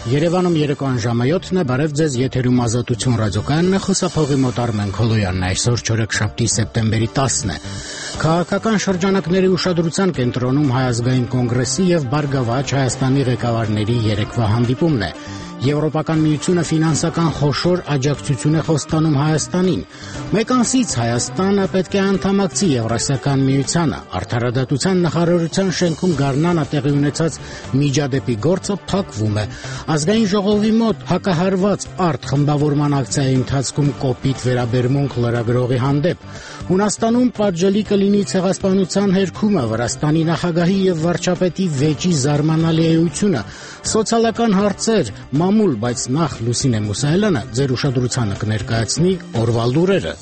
Երևանում երեկոյան ժամը 7-ն է, բարև ձեզ, եթերում Ազատություն ռադիոկայանն է, խոսափողի մոտ Արմեն Քոլոյանն է, այսօր չորեքշաբթի սեպտեմբերի 10-ն է։ Քաղաքական շրջանակների ուշադրության կենտրոնում Հայ ազգային կոնգրեսի եւ Բարգավաճ Հայաստանի ղեկավարների երեկվա հանդիպումն է։ Եվրոպական միությունը ֆինանսական խոշոր աջակցություն է խոստանում Հայաստանին։ Մեկ ամսից Հայաստանը պետք է անդամակցի Եվրասիական միությանը։ Արդարադատության նախարարության շենքում գարնանը տեղի ունեցած միջադեպի գործը փակվում է։ Ազգային ժողովի մոտ հակահարված արտխմբավորման ակցիայի ընթացքում կոպիտ վերաբերմունք լրագրողի հանդեպ։ Հունաստանում պատժելի կլինի ցեղասպանության հերքումը, Վրաստանի նախագահի եւ վարչապետի վեճի զարմանալի էությունը, սոցիալական հարցեր, մամուլ, բայց նախ Լուսինե Մուսայելյանը ձեր ուշադրությանը կներկայացնի օրվա լուրերը։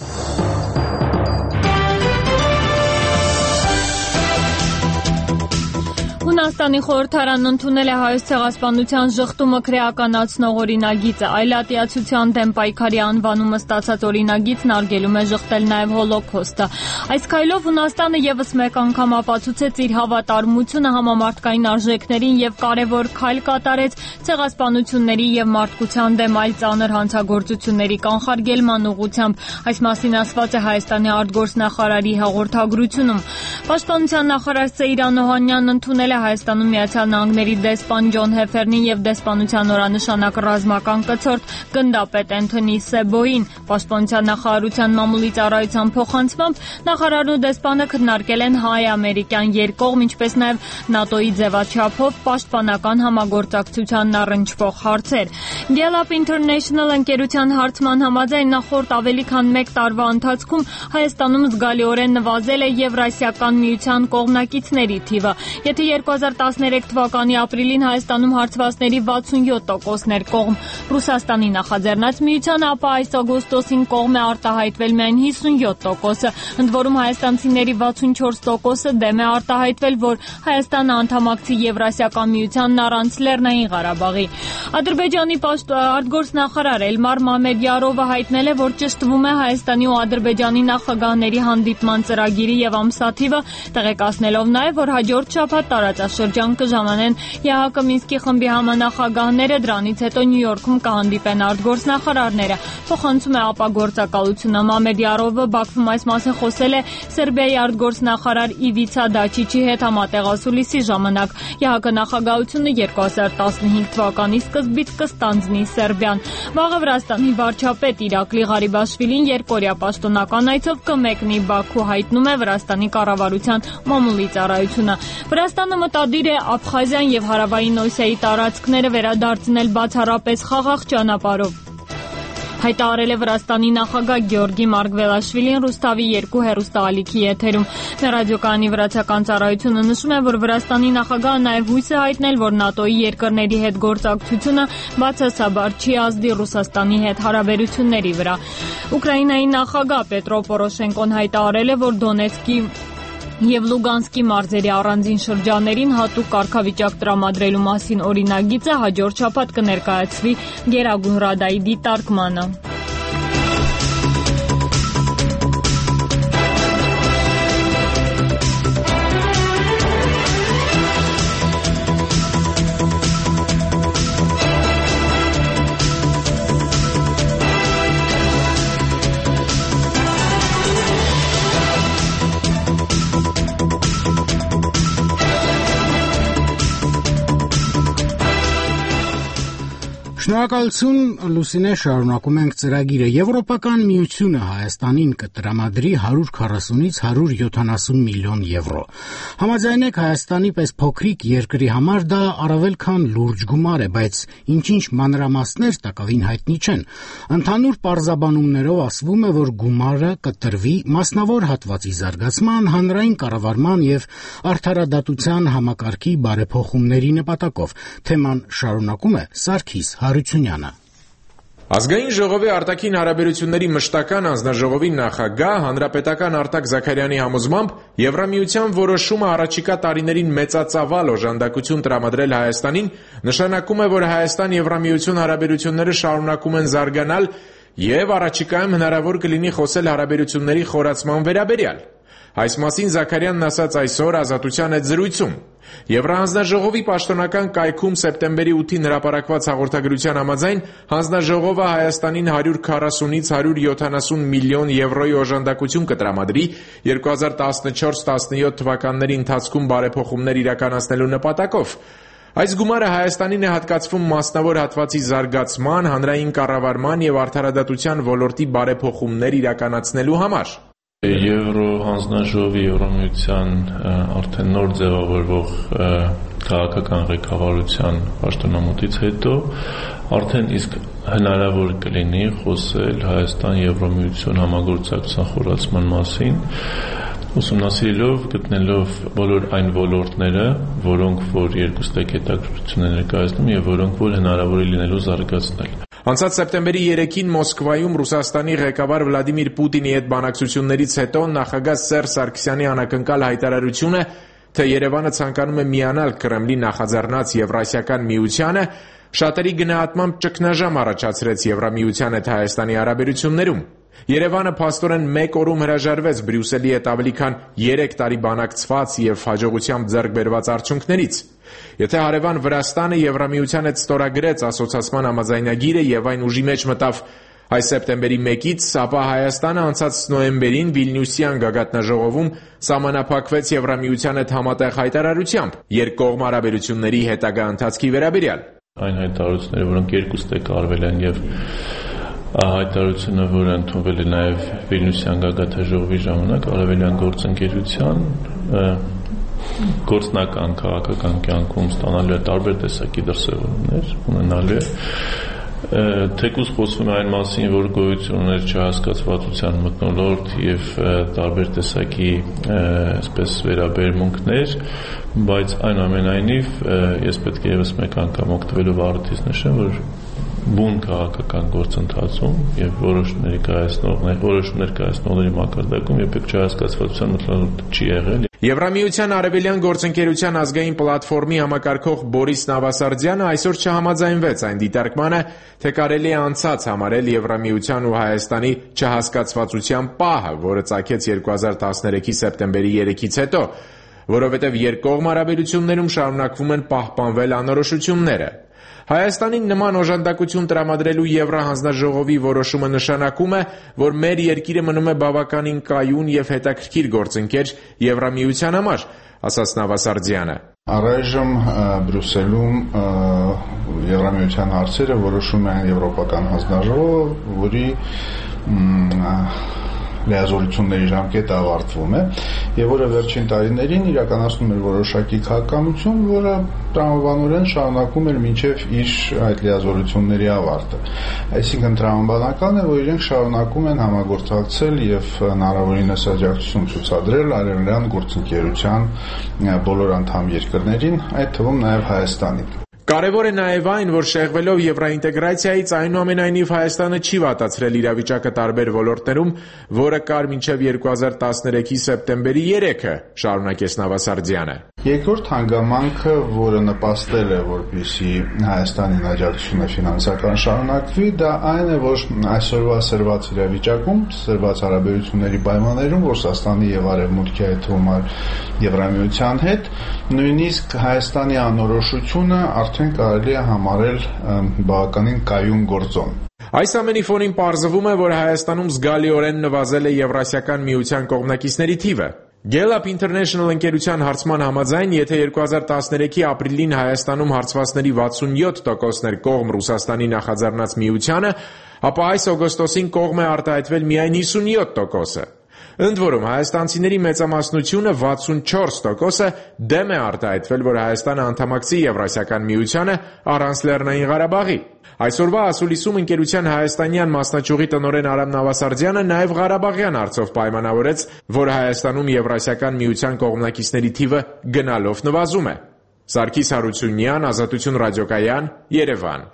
Հունաստանի խորհրդարանն ընդունել է հայոց ցեղասպանության ժխտումը քրեականացնող օրինագիծը, այլատիացության դեմ պայքարի անվանումը ստացած օրինագիծն արգելում է ժխտել նաև հոլոքոստը։ Այս քայլով Հունաստանը եւս մեկ անգամ ապացուցեց իր հավատարմությունը համամարտկային արժեքներին եւ կարեւոր քայլ կատարեց ցեղասպանությունների եւ մարդկության դեմ այլ ծանր հանցագործությունների կանխարգելման ուղղությամբ։ Այս մասին ասված է Հայաստանի արտգործնախարարի հաղորդագրությունում։ Պաշտպանության նախարար Սեյրան Օհանյանն ընդունել է Հայաստանում Միացյալ Նահանգների դեսպան Ջոն Հեֆերնին եւ դեսպանության օրանշանակ ռազմական կցորդ գնդապետ Էնթոնի Սեբոին։ Պաշտպանության նախարարության մամուլի ծառայության փոխանցմամբ նախարարն ու դեսպանը քննարկել են հայ-ամերիկյան երկկողմ, ինչպես նաեւ ՆԱՏՕ-ի ձևաչափով պաշտպանական համագործակցությանն առնչվող հարցեր։ Gallup International ընկերության հարցման համաձայն նախորդ ավելի քան 1 տարվա ընթացքում Հայաստանում զգալիորեն նվազել է Եվրասիական միության կողմնակիցների թիվը։ Եթե 2013 թվականի ապրիլին Հայաստանում հարցվածների 67%-ն էր կողմ Ռուսաստանի նախաձեռնած միությանը, ապա այս օգոստոսին կողմ է արտահայտվել միայն 57%-ը, ընդ որում հայաստանցիների 64%-ը դեմ է արտահայտվել, որ Հայաստանը անդամակցի Եվրասիական միությանն առանց Լեռնային Ղարաբաղի։ Ադրբեջանի արտգործնախարար Էլմար Մամեդյարովը հայտնել է, որ ճշտվում է Հայաստանի ու Ադրբեջանի նախագահների հանդիպման ծրագիրը եւ ամսաթիվը, տեղեկացնելով նաեւ, որ հաջորդ շաբաթ տարածաշրջան կժամանեն ԵԱՀԿ Մինսկի խմբի համանախագահները, դրանից հետո Նյու Յորքում կհանդիպեն արտգործնախարարները։ Փոխանցում է ապագործակալությունը։ Մամեդյարովը Բաքվում այս մասին խոսել է Սերբիայի արտգործնախարար Իվիցա Դաչիչի հետ համատեղասուլիսի ժամանակ։ ԵԱՀԿ նախագահությունը 2015 թվականի սկզբից կստանձնի Սերբիան։ Վաղը Վրաստանի վարչապետ Իրակլի Ղարիբաշվիլին երկօրյա պաշտոնական այցով կմեկնի Բաքու, հայտնում է Վրաստանի կառավարության մամուլի ծառայությունը։ Վրաստանը մտադիր է Աբխազիան եւ Հարավային Օսիայի տարածքները վերադարձնել բացառապես խաղաղ ճանապարհով։ Հայտարարել է Վրաստանի նախագահ Գեորգի Մարգվելաշվիլին Ռուսթավի 2 հեռուստաալիքի եթերում։ Ռադիոկայանի վրացական ծառայությունը նշում է, որ Վրաստանի նախագահը նաև հույս է հայտնել, որ ՆԱՏՕ-ի երկրների հետ գործակցությունը բացասաբար չի ազդի Ռուսաստանի հետ հարաբերությունների վրա։ Ուկրաինայի նախագահ Պետրո Պորոշենկոն հայտարարել է, որ Դոնեցկի եւ Լուգանսկի մարզերի առանձին շրջաններին հատուկ կարգավիճակ տրամադրելու մասին օրինագիծը հաջորդ շաբաթ կներկայացվի Գերագույն Ռադայի դիտարկմանը։ Շնորհակալություն, Լուսինե, շարունակում ենք ծրագիրը։ Եվրոպական միությունը Հայաստանին կտրամադրի 140-ից 170 միլիոն եվրո։ Համաձայնեք, Հայաստանի պես փոքրիկ երկրի համար դա առավել քան լուրջ գումար է, բայց ինչ-ինչ մանրամասներ տակավին հայտնի չեն։ Ընդհանուր պարզաբանումներով ասվում է, որ գումարը կտրվի մասնավոր հատվածի զարգացման, հանրային կառավարման եւ արդարադատության համակարգի բարեփոխումների նպատակով։ Թեման շարունակում է Սարգիս Հարությունյանը։ Ազգային ժողովի արտաքին հարաբերությունների մշտական անձնաժողովի նախագահ հանրապետական Արտակ Զաքարյանի համոզմամբ Եվրամիության որոշումը առաջիկա տարիներին մեծածավալ օժանդակություն տրամադրել Հայաստանին նշանակում է, որ Հայաստան-Եվրամիություն հարաբերությունները շարունակում են զարգանալ եւ առաջիկայում հնարավոր կլինի խոսել հարաբերությունների խորացման վերաբերյալ։ Այս մասին Զաքարյանն ասաց այսօր Ազատության հետ զրույցում։ Եվրահանձնաժողովի պաշտոնական կայքում սեպտեմբերի 8-ին հրապարակված հաղորդագրության համաձայն հանձնաժողովը Հայաստանին 140-ից 170 միլիոն եվրոյի օժանդակություն կտրամադրի 2014-17 թվականների ընթացքում բարեփոխումներ իրականացնելու նպատակով։ Այս գումարը Հայաստանին է հատկացվում մասնավոր հատվածի զարգացման, հանրային կառավարման եւ արդարադատության ոլորտի բարեփոխումներ իրականացնելու համար։ Եվրոհանձնաժողովի Եվրամիության արդեն նոր ձևավորվող քաղաքական ղեկավարության պաշտոնամուտից հետո արդեն իսկ հնարավոր կլինի խոսել Հայաստան-Եվրամիություն համագործակցության խորացման մասին, ուսումնասիրելով, գտնելով բոլոր այն ոլորտները, որոնք որ երկուստեք հետաքրքրություն են ներկայացնում եւ որոնք որ հնարավոր է լինելու զարգացնել։ Անցած սեպտեմբերի 3-ին Մոսկվայում Ռուսաստանի ղեկավար Վլադիմիր Պուտինի հետ բանակցություններից հետո նախագահ Սերժ Սարգսյանի անակնկալ հայտարարությունը, թե Երևանը ցանկանում է միանալ Կրեմլի նախաձեռնած Եվրասիական միությանը, շատերի գնահատմամբ ճգնաժամ առաջացրեց Եվրամիության հետ Հայաստանի հարաբերություններում։ Երևանը փաստորեն մեկ օրում հրաժարվեց Բրյուսելի հետ ավելի քան 3 տարի բանակցված եւ հաջողությամբ ձեռք բերված արդյունքներից։ Եթե հարևան Վրաստանը Եվրամիության հետ ստորագրեց ասոցիացման համաձայնագիրը եւ այն ուժի մեջ մտավ այս սեպտեմբերի 1-ից, ապա Հայաստանը անցած նոյեմբերին Վիլնյուսյան գագաթնաժողովում սահմանափակվեց Եվրամիության հետ համատեղ հայտարարությամբ երկկողմ հարաբերությունների հետագա ընթացքի վերաբերյալ։ Այն հայտարարությունները, որոնք երկուստեք արվել են եւ հայտարարությունը, որը ընդունվել է նաև Վիլնյուսյան գագաթնաժողովի ժամանակ արևելյան գործընկերության գործնական քաղաքական կյանքում ստանալու է տարբեր տեսակի դրսևորումներ, ունենալու է թեկուզ խոսվում է այն մասին, որ գոյություն ուներ չհասկացվածության մթնոլորտ եւ տարբեր տեսակի այսպես վերաբերմունքներ, բայց այնուամենայնիվ ես պետք է եւս մեկ անգամ օգտվելով առիթից նշեմ, որ բուն քաղաքական գործընթացում եւ որոշ ներկայացնողների մակարդակում երբեք չհասկացվածության մթնոլորտ չի եղել։ Եվրամիության արևելյան գործընկերության ազգային պլատֆորմի համակարգող Բորիս Նավասարդյանը այսօր չհամաձայնվեց այն դիտարկմանը, թե կարելի է անցած համարել Եվրամիության ու Հայաստանի չհասկացվածության պահը, որը ծագեց 2013-ի սեպտեմբերի 3-ից հետո, որովհետև երկկողմ հարաբերություններում շարունակվում են պահպանվել անորոշությունները։ Հայաստանին նման օժանդակություն տրամադրելու Եվրահանձնաժողովի որոշումը նշանակում է, որ մեր երկիրը մնում է բավականին կայուն եւ հետաքրքիր գործընկեր Եվրամիության համար, ասաց Նավասարդյանը։ Առայժմ Բրյուսելում Եվրամիության հարցերը որոշում են Եվրոպական հանձնաժողովը, որի լիազորությունների ժամկետը ավարտվում է եւ որը վերջին տարիներին իրականացնում էր որոշակի քաղաքականություն, որը տրամաբանորեն շարունակում էր մինչեւ իր այդ լիազորությունների ավարտը։ Այսինքն տրամաբանական է, որ իրենք շարունակում են համագործակցել եւ հնարավորինս աջակցություն ցուցադրել արևելյան գործընկերության բոլոր անդամ երկրներին, այդ թվում նաեւ Հայաստանին։ Կարևոր է նաև այն, որ շեղվելով եվրոինտեգրացիայից այնուամենայնիվ Հայաստանը չի վատացրել իրավիճակը տարբեր ոլորտներում, որը կար մինչև 2013-ի սեպտեմբերի 3-ը, շարունակեց Նավասարդյանը։ Երկրորդ հանգամանքը, որը նպաստել է, որպեսզի Հայաստանին աջակցությունը ֆինանսական շարունակվի, դա այն է, որ այսօրվա սրված իրավիճակում, սրված հարաբերությունների պայմաններում, Ռուսաստանի եւ Արևմուտքի այդ թվում Եվրամիության հետ, նույնիսկ Հայաստանի անորոշությունը արդեն կարելի է համարել բավականին կայուն գործոն։ Այս ամենի ֆոնին պարզվում է, որ Հայաստանում զգալիորեն նվազել է Եվրասիական միության կողմնակիցների թիվը։ Gallup International ընկերության հարցման համաձայն, եթե 2013-ի ապրիլին Հայաստանում հարցվածների 67%-ն էր կողմ Ռուսաստանի նախաձեռնած միությանը, ապա այս օգոստոսին կողմ է արտահայտվել միայն 57%-ը։ Ընդ որում, հայաստանցիների մեծամասնությունը 64%-ը դեմ է արտահայտվել, որ Հայաստանը անդամակցի Եվրասիական միությանը առանց Լեռնային Ղարաբաղի։ Այսօրվա ասուլիսում ընկերության հայաստանյան մասնաճյուղի տնօրեն Արամ Նավասարդյանը նաև Ղարաբաղյան հարցով պայմանավորեց, որ Հայաստանում Եվրասիական միության կողմնակիցների թիվը գնալով նվազում է։ Սարգիս Հարությունյան, Ազատություն ռադիոկայան, Երևան։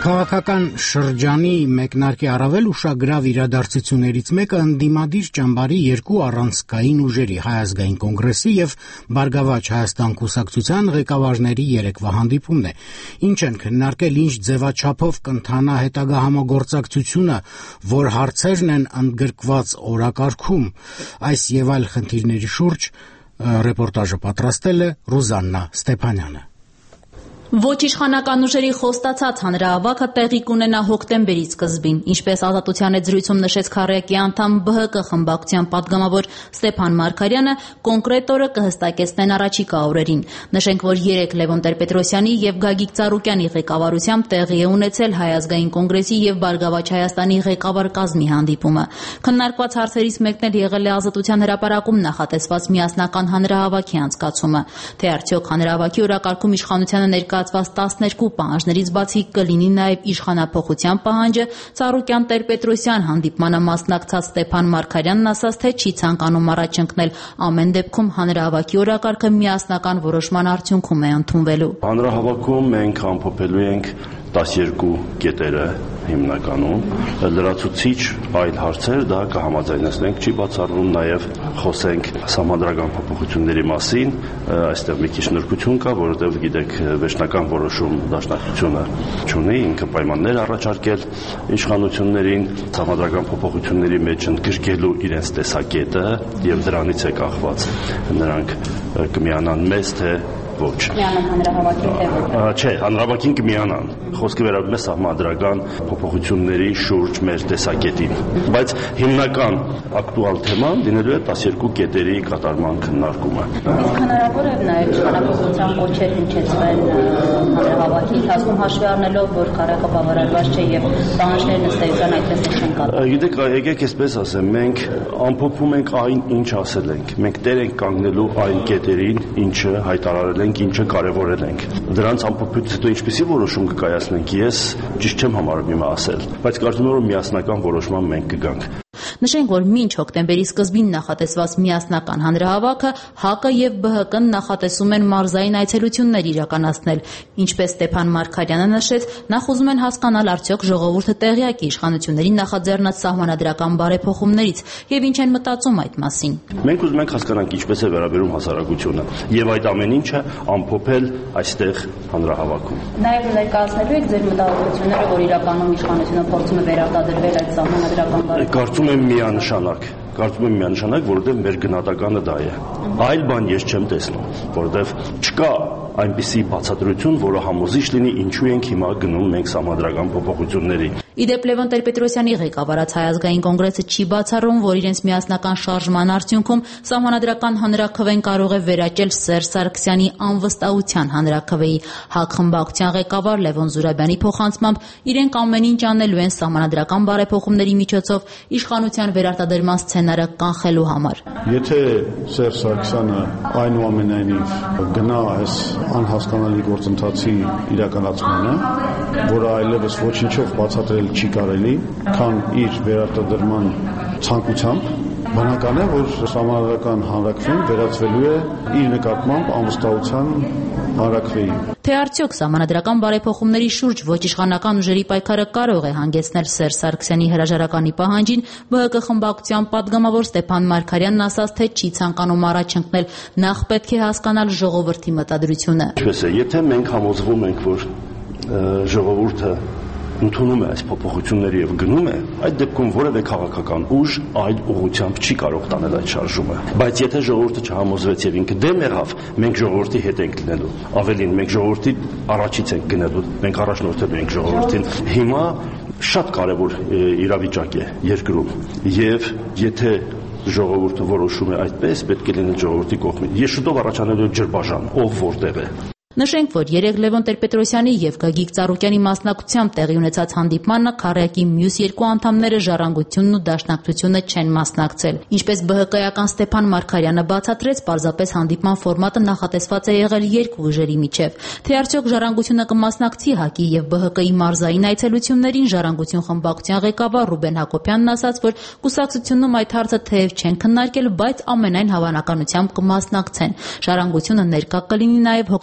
Քաղաքական շրջանի մեկնարկի առավել ուշագրավ իրադարձություններից մեկը ընդդիմադիր ճամբարի երկու առանցքային ուժերի Հայ ազգային կոնգրեսի եւ Բարգավաճ Հայաստան կուսակցության ղեկավարների երեկվա հանդիպումն է, ինչ են քննարկել, ինչ ձևաչափով կընթանա հետագա համագործակցությունը, որ հարցերն են ընդգրկված օրակարգում, այս եւ այլ խնդիրների շուրջ ռեպորտաժը պատրաստել է Ռուզաննա Ստեփանյանը։ Ոչ իշխանական ուժերի խոստացած հանրահավաքը տեղի կունենա հոկտեմբերի սկզբին, ինչպես Ազատության հետ զրույցում նշեց Քառյակի անդամ ԲՀԿ խմբակցության պատգամավոր Ստեփան Մարգարյանը, կոնկրետ օրը կհստակեցնեն առաջիկա օրերին։ Նշենք, որ երեկ Լևոն Տեր-Պետրոսյանի եւ Գագիկ Ծառուկյանի ղեկավարությամբ տեղի է ունեցել Հայ ազգային կոնգրեսի եւ Բարգավաճ Հայաստանի ղեկավար կազմի հանդիպումը։ Քննարկված հարցերից մեկն էլ եղել է Ազատության հրապարակում նախատեսված միասնական հանրահավաքի անցկացումը, թե արդյոք հանրահավաքի օրակարգում իշխանությանը ներկայացված 12 պահանջներից բացի կլինի նաև իշխանափոխության պահանջը, Ծառուկյան Տեր-Պետրոսյան հանդիպմանը մասնակցած Ստեփան Մարգարյանն ասաց, թե չի ցանկանում առաջ ընկնել, ամեն դեպքում հանրահավաքի օրակարգը միասնական որոշման արդյունքում է ընդունվելու։ Հանրահավաքում մենք ամփոփելու ենք 12 կետերը հիմնականում, լրացուցիչ այլ հարցեր դա կհամաձայնեցնենք, չի բացառվում նաև խոսենք սահմանադրական փոփոխությունների մասին, այստեղ մի քիչ նրբություն կա, որովհետև գիտեք վերջնական որոշում դաշնակցությունը չունի, ինքը պայմաններ առաջարկել իշխանություններին սահմանադրական փոփոխությունների մեջ ընդգրկելու իրենց տեսակետը եւ դրանից է կախված նրանք կմիանան մեզ թե ոչ։ Միանան հանրահավաքին թե ոչ։ Չէ, հանրահավաքին կմիանան։ Խոսքը վերաբերում է սահմանադրական փոփոխությունների շուրջ մեր տեսակետին։ Բայց հիմնական ակտուալ թեման լինելու է 12 կետերի կատարման քննարկումը։ Իսկ հնարավոր է նաև իշխանապողության կոչեր հնչեցվեն հանրահավաքի ընթացքում հաշվի առնելով, որ քարակը բավարարված չէ եւ պահանջներն ըստ էության այդպես չեն կատարվում։ Գիտեք, եկեք այսպես ասեմ, մենք ամփոփում ենք այն, ինչ ասել ենք։ Մենք տեր ենք կանգնելու այն կետերին, ինչը հայտարարել ենք, ինչը կարևորել ենք։ Դրանց ամփոփությունից հետո ինչպեսի որոշում կկայացնենք, ես ճիշտ չեմ համարում հիմա ասել, բայց կարծում եմ, որ միասնական որոշման մենք կգանք։ Նշենք, որ մինչ հոկտեմբերի սկզբին նախատեսված միասնական հանրահավաքը ՀԱԿ-ը եւ ԲՀԿ-ն նախատեսում են մարզային այցելություններ իրականացնել։ Ինչպես Ստեփան Մարգարյանը նշեց, նախ ուզում են հասկանալ արդյոք ժողովուրդը տեղյակ է իշխանությունների նախաձեռնած սահմանադրական բարեփոխումներից եւ ինչ են մտածում այդ մասին։ Մենք ուզում ենք հասկանանք ինչպես է վերաբերում հասարակությունը եւ այդ ամեն ինչը ամփոփել այստեղ հանրահավաքում։ Նաեւ ներկայացնելու եք ձեր մտահոգությունները, որ իրականում իշխանությունը փորձում է վերարտադրվել այդ սահմանադրական բարեփոխումները։ Կարծում եմ միանշանակ, որովհետև մեր գնահատականը դա է։ Այլ բան ես չեմ տեսնում, որովհետև չկա այնպիսի բացատրություն, որը համոզիչ լինի, ինչու ենք հիմա գնում մենք սահմանադրական փոփոխությունների։ Իդեպ Լևոն Տեր-Պետրոսյանի ղեկավարած Հայ ազգային կոնգրեսը չի բացառում, որ իրենց միասնական շարժման արդյունքում սահմանադրական հանրաքվեն կարող է վերաճել Սերժ Սարգսյանի անվստահության հանրաքվեի։ ՀԱԿ խմբակցության ղեկավար Լևոն Զուրաբյանի փոխանցմամբ իրենք ամեն ինչ անելու են սահմանադրական բարեփոխումների միջոցով իշխանության վերարտադրման սցենարը կանխելու համար։ Եթե Սերժ Սարգսյանը այնուամենայնիվ գնա այս անհասկանալի գործընթացի իրականացմանը, որը այլևս ոչինչով բացատրել չի կարելի, քան իր վերարտադրման ցանկությամբ, բնական է, որ սահմանադրական հանրաքվեն վերածվելու է իր նկատմամբ անվստահության հանրաքվեի։ Թե արդյոք սահմանադրական բարեփոխումների շուրջ ոչ իշխանական ուժերի պայքարը կարող է հանգեցնել Սերժ Սարգսյանի հրաժարականի պահանջին, ԲՀԿ խմբակցության պատգամավոր Ստեփան Մարգարյանն ասաց, թե չի ցանկանում առաջ ընկնել, նախ պետք է հասկանալ ժողովրդի մտադրությունը։ Ինչպես է, եթե մենք համոզվում ենք, որ ժողովուրդը ընդունում է այս փոփոխությունները եւ գնում է, այդ դեպքում որևէ քաղաքական ուժ այլ ուղղությամբ չի կարող տանել այդ շարժումը։ Բայց եթե ժողովուրդը չհամոզվեց եւ ինքը դեմ եղավ, մենք ժողովրդի հետ ենք լինելու։ Ավելին, մենք ժողովրդի առաջից ենք գնելու, մենք առաջնորդելու ենք ժողովրդին։ Հիմա շատ կարեւոր իրավիճակ է երկրում եւ եթե ժողովուրդը որոշում է այդպես, պետք է լինել ժողովրդի կողմից։ Ես շուտով առաջանալու ջրբաժան, ով որտեղ է։ Նշենք, որ երեկ Լևոն Տեր-Պետրոսյանի եւ Գագիկ Ծառուկյանի մասնակցությամբ տեղի ունեցած հանդիպմանը Քառյակի մյուս երկու անդամները Ժառանգությունն ու Դաշնակցությունը չեն մասնակցել։ Ինչպես ԲՀԿ-ական Ստեփան Մարգարյանը բացատրեց, պարզապես հանդիպման ֆորմատը նախատեսված է եղել երկու ուժերի միջև։ Թե արդյոք Ժառանգությունը կմասնակցի ՀԱԿ-ի եւ ԲՀԿ-ի մարզային այցելություններին, Ժառանգություն խմբակցության ղեկավար Ռուբեն Հակոբյանն ասաց, որ կուսակցությունում այդ հարցը թեև չեն քննարկել, բայց ամենայն հավանականությամբ կմասնակցեն։ Ժառանգությունը ներկա կլինի նաեւ հոկտեմբերի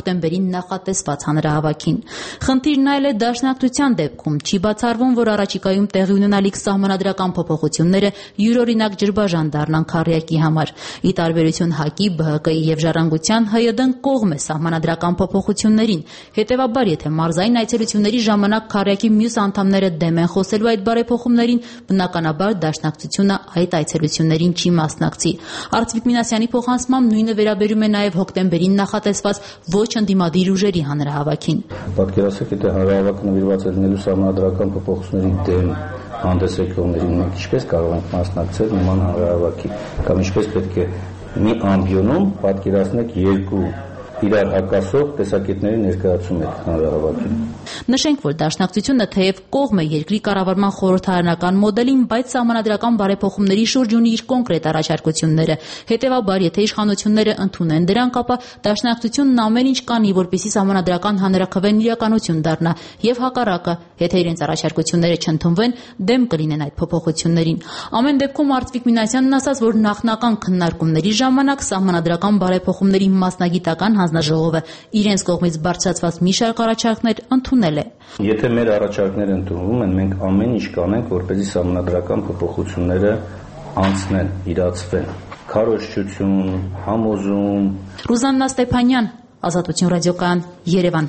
նախատեսված հանրահավաքին։ Խնդիրն այլ է դաշնակցության դեպքում չի բացառվում, որ առաջիկայում տեղի ունենալիք սահմանադրական փոփոխությունները յուրօրինակ ջրբաժան դառնան քառյակի համար։ Ի տարբերություն ՀԱԿ-ի, ԲՀԿ-ի եւ Ժառանգության ՀՅԴ-ն կողմ է սահմանադրական փոփոխություններին։ Հետևաբար, եթե մարզային այցելությունների ժամանակ քառյակի մյուս անդամները դեմ են խոսելու այդ բարեփոխումներին, բնականաբար դաշնակցությունը այդ այցելություններին չի մասնակցի։ Արծվիկ Մինասյանի փոխանցմամբ նույնը վերաբերում է նաև հոկտեմբերին նախատեսված ոչ ընդդիմադիր ուժերի հանրահավաքին։ Պատկերացրեք, եթե հանրահավաքը նվիրված է լինելու սահմանադրական փոփոխությունների դեմ հանդես եկողներին, մենք ինչպես կարող ենք մասնակցել նման հանրահավաքի, կամ ինչպես պետք է մի ամբիոնում պատկերացնեք երկու իրար հակասող տեսակետների ներկայացում եք հանրահավաքին։ Նշենք, որ դաշնակցությունը թեև կողմ է երկրի կառավարման խորհրդարանական մոդելին, բայց սահմանադրական բարեփոխումների շուրջ ունի իր կոնկրետ առաջարկությունները։ Հետևաբար, եթե իշխանությունները ընդունեն դրանք, ապա դաշնակցությունն ամեն ինչ կանի, որպեսզի սահմանադրական հանրաքվեն իրականություն դառնա, եւ հակառակը, եթե իրենց առաջարկությունները չընդունվեն, դեմ կլինեն այդ փոփոխություններին։ Ամեն դեպքում Արծվիկ Մինասյանն ասաց, որ նախնական քննարկումների ժամանակ սահմանադրական բարեփոխումների մասնագիտական հանձնաժողովը իրենց կողմից բարձրացված մի շարք առաջարկներ ընդունել է։ Եթե մեր առաջարկները ընդունվում են, մենք ամեն ինչ կանենք, որպեսզի սահմանադրական փոփոխությունները անցնեն, իրացվեն։ Քարոզչություն, համոզում։ Ռուզաննա Ստեփանյան, Ազատություն ռադիոկայան, Երևան։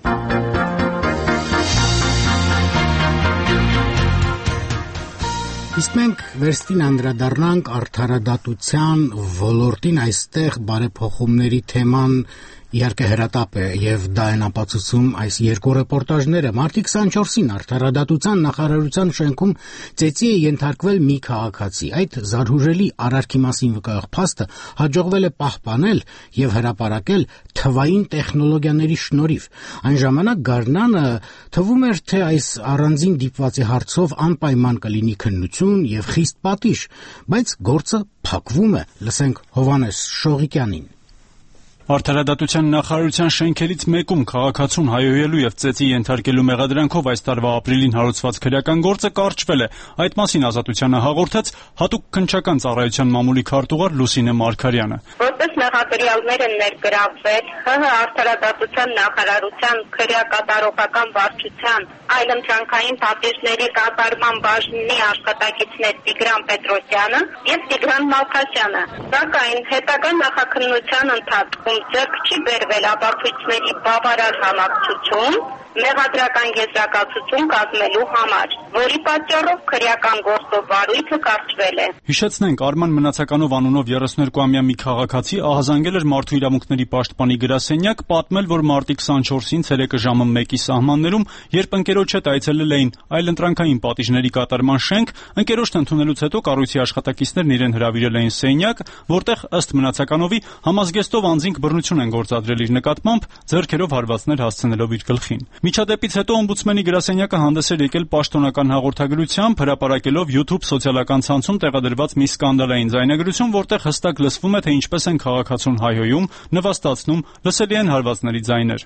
Իսկ մենք վերստին անդրադառնանք արդարադատության ոլորտին, այստեղ բարեփոխումների թեման իհարկե հրատապ է եւ դա են ապացուցում այս երկու ռեպորտաժները։ Մարտի 24-ին արդարադատության նախարարության շենքում ծեծի է ենթարկվել մի քաղաքացի։ Այդ զարհուրելի արարքի մասին վկայող փաստը հաջողվել է պահպանել եւ հրապարակել թվային տեխնոլոգիաների շնորհիվ։ Այն ժամանակ Գառնանը թվում էր, թե այս առանձին դիպվածի հարցով անպայման կլինի քննություն եւ խիստ պատիժ, բայց գործը փակվում է։ Լսենք Հովհաննես Շողիկյանին։ Արդարադատության նախարարության շենքերից մեկում քաղաքացուն հայհոյելու եւ ծեծի ենթարկելու մեղադրանքով այս տարվա ապրիլին հարուցված քրեական գործը կարճվել է։ Այդ մասին Ազատությանը հաղորդեց հատուկ քննչական ծառայության մամուլի քարտուղար Լուսինե Մարգարյանը։ Որպես մեղադրյալներ են ներգրավվել ՀՀ արդարադատության նախարարության քրեակատարողական վարչության այլընտրանքային պատիժների կատարման բաժնի աշխատակիցներ Տիգրան Պետրոսյանը եւ Տիգրան Մալքասյանը։ Սակայն հետագա նախաքննության ընթացքում ձեռք չի բերվել ապացույցների բավարար համակցություն մեղադրական եզրակացություն կազմելու համար, որի պատճառով քրեական գործով վարույթը կարճվել է։ Հիշեցնենք, Արման Մնացականով անունով 32-ամյա մի քաղաքացի ահազանգել էր Մարդու իրավունքների պաշտպանի գրասենյակ, պատմել, որ մարտի 24-ին ցերեկը ժամը 1-ի սահմաններում, երբ ընկերոջ հետ այցելել էին այլընտրանքային պատիժների կատարման շենք, ընկերոջն ընդունելուց հետո կառույցի աշխատակիցներն իրեն հրավիրել էին սենյակ, որտեղ ըստ Մնացականովի համազգեստով անձինք բռնություն են գործադրել իր նկատմամբ, ձեռքերով հարվածներ հասցնելով իր գլխին։ Միջադեպից հետո օմբուդսմենի գրասենյակը հանդես էր եկել պաշտոնական հաղորդագրությամբ, հրապարակելով YouTube սոցիալական ցանցում տեղադրված մի սկանդալային ձայնագրություն, որտեղ հստակ լսվում է, թե ինչպես են քաղաքացուն հայհոյում, նվաստացնում, լսելի են հարվածների ձայներ։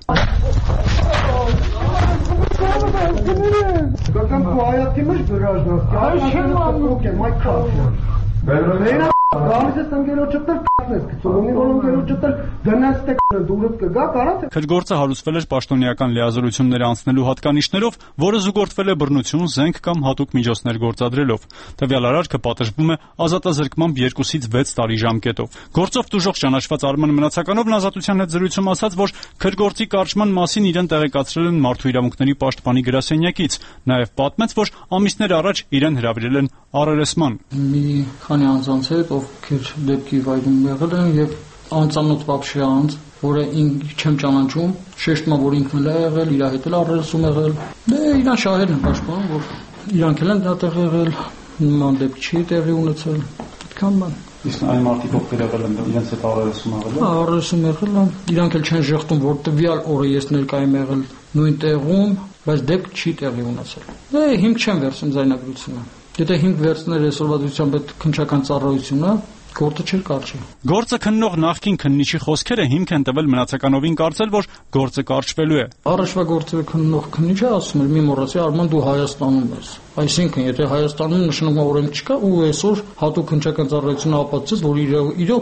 Քրգործը հարուցվել էր պաշտոնեական լիազորություններ անցնելու հատկանիշներով, որը զուգորդվել է բռնություն, զենք կամ հատուկ միջոցներ գործադրելով։ Տվյալ արարքը պատժվում է ազատազրկմամբ 2-ից 6 տարի ժամկետով։ Գործով տուժող ճանաչված Արման Մնացականովն Ազատության հետ զրույցում ասաց, որ քրգործի կարճման մասին իրեն տեղեկացրել են Մարդու իրավունքների պաշտպանի գրասենյակից։ Նաև պատմեց, որ ամիսներ առաջ իրեն հրավիրել են առերեսման։ Մի քանի անձանց հետ, ովքեր դեպքի վայրում եղել են եւ անծանոթ вообще անձ, որը ինձ չեմ ճանաչում, շեշտում որ ինքն էլ է եղել, իր հետ էլ առերեսում եղել։ Դե իրան շահերն են պաշտպանում, որ իրանք էլ են դատեղ եղել, նման դեպք չի տեղի ունեցել։ Այդքան բան։ Իսկ այն մարդիկ ովքեր եղել են իրենց հետ առերեսում եղել են։ Առերեսում եղել են։ Իրանք էլ չեն ժխտում, որ տվյալ օրը ես ներկայ եմ եղել նույն տեղում, բայց դեպք չի տեղի ունեցել։ Դե հիմք չեմ վերցնում ձայնագրությունը։ Եթե հիմք վերցներ այսօրվա դրությամբ այդ քննչական ծառայությունը, գործը չէր կարճի։ Գործը քննող նախկին քննիչի խոսքերը հիմք են տվել Մնացականովին կարծել, որ գործը կարճվելու է։ Առաջվա գործը քննող քննիչը ասում էր՝ մի մոռացի, Արման դու Հայաստանում ես։ Այսինքն, եթե Հայաստանում նշանակում օրենք չկա ու այսօր հատուկ քննչական ծառայությունը ապացուցեց, որ իրոք